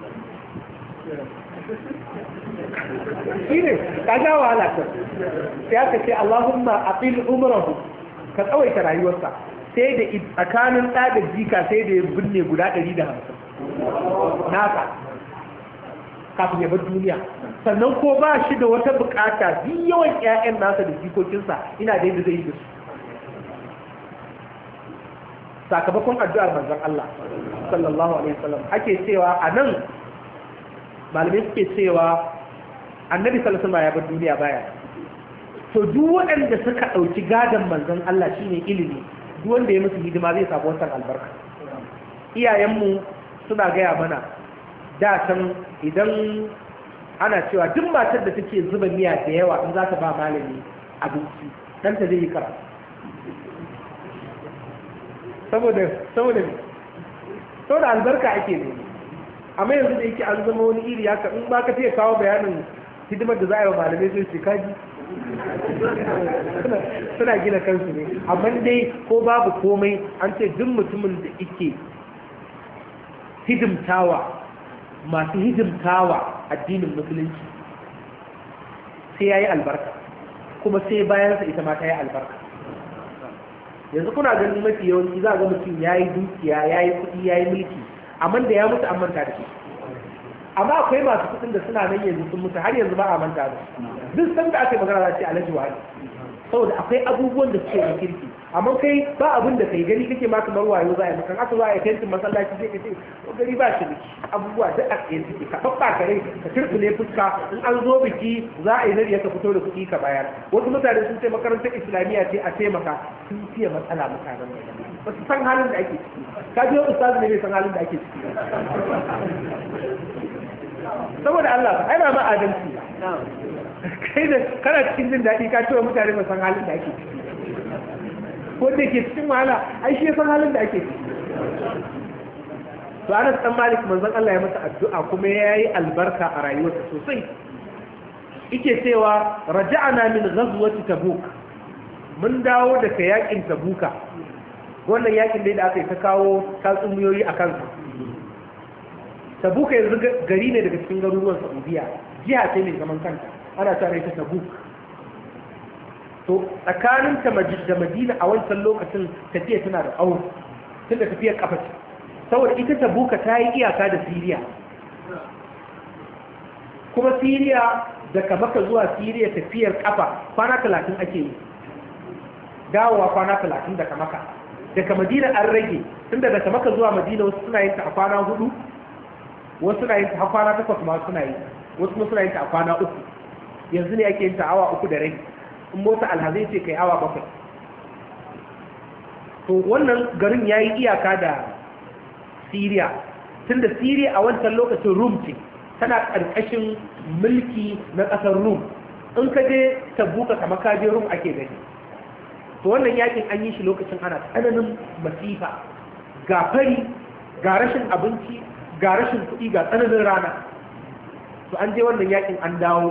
Shine ka ga wahala ta. Sai aka ce Allahumma aqil umrahu, ka tsawaita rayuwarsa. Sai da tsakanin ɗa da jika sai da ya binne guda 150. Naka kafin ya bar duniya. Sannan ko ba shi da wata bukata duk yawan ƴaƴan nasa da jikokinsa ina da yadda zai yi da su. Sakamakon addu'ar manzon Allah sallallahu alaihi wasallam ake cewa anan malamai suke cewa annabi sallallahu alaihi wasallam ya bar duniya baya. To duk waɗanda suka ɗauki gadon manzon Allah shine ilimi, duk wanda ya musu hidima zai samu wannan albarka. Iyayenmu suna gaya mana da can idan ana cewa duk matar da take zuba miya da yawa in za ta ba malami abinci ɗanta zai yi karatu. saboda albarka ake ne. Amma yanzu da yake an zama wani iri haka in ba ka fiye kawo bayanin hidimar da za a yi wa malamai sai ce kaji suna gina kansu ne. Amma dai ko babu komai an ce duk mutumin da ike masu hidimtawa addinin musulunci sai ya yi albarka, kuma sai bayansa ita ma ta yi albarka. Yanzu kuna ganin mafi yawanci za a ga mutum ya yi dukiya, ya yi kuɗi, ya yi mulki, amma da ya mutu an manta da shi. Amma akwai masu kuɗin da suna nan yanzu sun mutu har yanzu ba a manta da su. Duk sanda aka yi magana za ce alhaji wani, saboda akwai abubuwan da suke da kirki. Amma kai ba abin da kai gani kake ma kamar wayo za a yi maka, aka za a yi tentin masallaci sai ka ce gari ba shi biki, abubuwa duk a tsaye suke, ka babba kare ka turkule fuska, in an zo biki za a yi zariya ka fito da kuɗi ka bayar. Wasu mutane sun ce makarantar islamiyya ce a taimaka, sun fiye matsala mutanen ba su san halin da ake ciki. Ka ji wani ustazu ne bai san halin da ake ciki. Saboda Allah ai ba ma adalci. Kai da kana cikin jin daɗi ka cewa mutane ba san halin da ake ciki. Ko da ke cikin wahala ai shi san halin da ake ciki. To Anas dan Malik manzon Allah ya masa addu'a kuma yayi albarka a rayuwarsa sosai. Yake cewa raja'ana min ghazwati Tabuk. Mun dawo daga yakin Tabuka. Wannan yakin da aka yi ta kawo tatsuniyoyi a kansa. Tabuka yanzu gari ne daga cikin garuruwan Saudiya, jiha ce mai zaman kanta, ana tare ta Tabuk. To tsakanin ta da Madina a wancan lokacin tafiya tana da tsawo, tun da tafiyar kafa ce. Saboda ita Tabuka ta yi iyaka da Siriya. Kuma Siriya daga Makka zuwa Siriya tafiyar kafa kwana 30 ake yi. Dawowa kwana 30 daga Makka. Daga Madina an rage, tunda daga Makka zuwa Madina wasu suna yin ta a kwana 4. Wasu suna yin ta a kwana 8 ma suna yi, wasu kuma suna yin ta a kwana 3. Yanzu ne ake yin ta awa 3 da rai, in mota alhazai ce kai awa 7. To wannan garin ya yi iyaka da Siriya, tunda Siriya a wancan lokacin Rum ce, tana ƙarƙashin mulki na ƙasar Rum. In ka je Tabuka kamar ka je Rum ake gani. To wannan yakin an yi shi lokacin ana tsananin masifa, ga fari, ga rashin abinci, ga rashin kuɗi, ga tsananin rana. To an je wannan yakin an dawo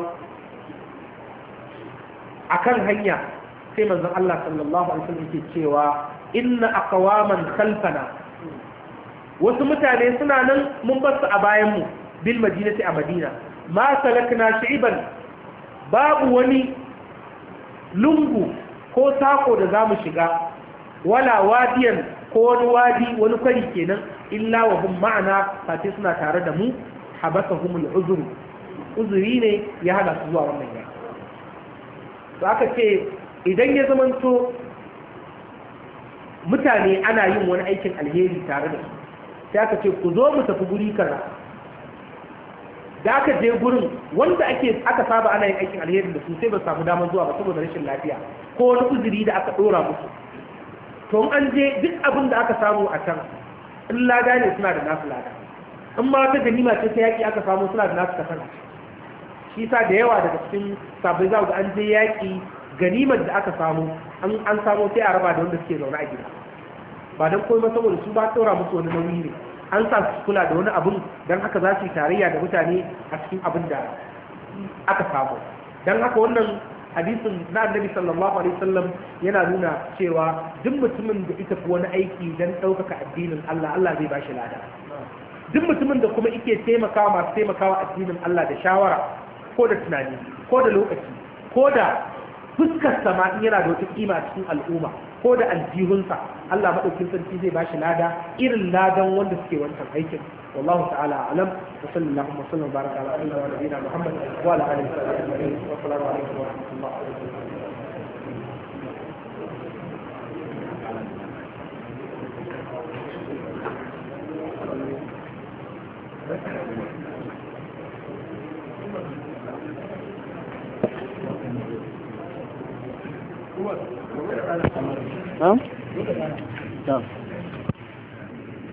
a kan hanya sai manzon Allah sallallahu alaihi wasallam yake cewa inna aqwaman khalfana, wasu mutane suna nan mun bar su a bayan mu bil madinati a Madina, ma salakna shi'ban, babu wani lungu ko sako da zamu shiga wala wadiyan ko wani wadi wani kwari kenan illa wa hum ma'ana fati suna tare da mu habasahumul uzur uzuri ne ya hada su zuwa wannan ya to aka ce idan ya zamanto mutane ana yin wani aikin alheri tare da su sai aka ce ku zo mu tafi guri kaza da aka je gurin wanda aka saba ana yin aikin alheri da su sai ba samu damar zuwa ba saboda rashin lafiya ko wani uzuri da aka dora musu to an je duk abin da aka samu a can in lada ne suna da nasu lada in ma ta ganima ce ta yaki aka samu suna da nasu kasan shi sa da yawa daga cikin sabbin za ga an je yaki ganimar da aka samu an samu sai a raba da wanda suke zaune a gida ba don koyi saboda su ba tsora musu wani nauyi ne an sa su kula da wani abun don haka za su yi tarayya da mutane a cikin abin da aka samu don haka wannan hadisin na annabi sallallahu alaihi wasallam yana nuna cewa duk mutumin da ita fi wani aiki don ɗaukaka addinin Allah Allah zai ba shi lada duk mutumin da kuma ike taimakawa masu taimakawa addinin Allah da shawara ko da tunani ko da lokaci ko da fuskar sama in yana da wata kima cikin al'umma ko da aljihunsa Allah madaukin sarki zai bashi lada irin ladan wanda suke wancan aikin wallahu ta'ala a'lam wa sallallahu wa sallam baraka ala nabiyina Muhammad wa ala alihi wa sahbihi wa assalamu alaikum wa rahmatullahi نعم. نعم.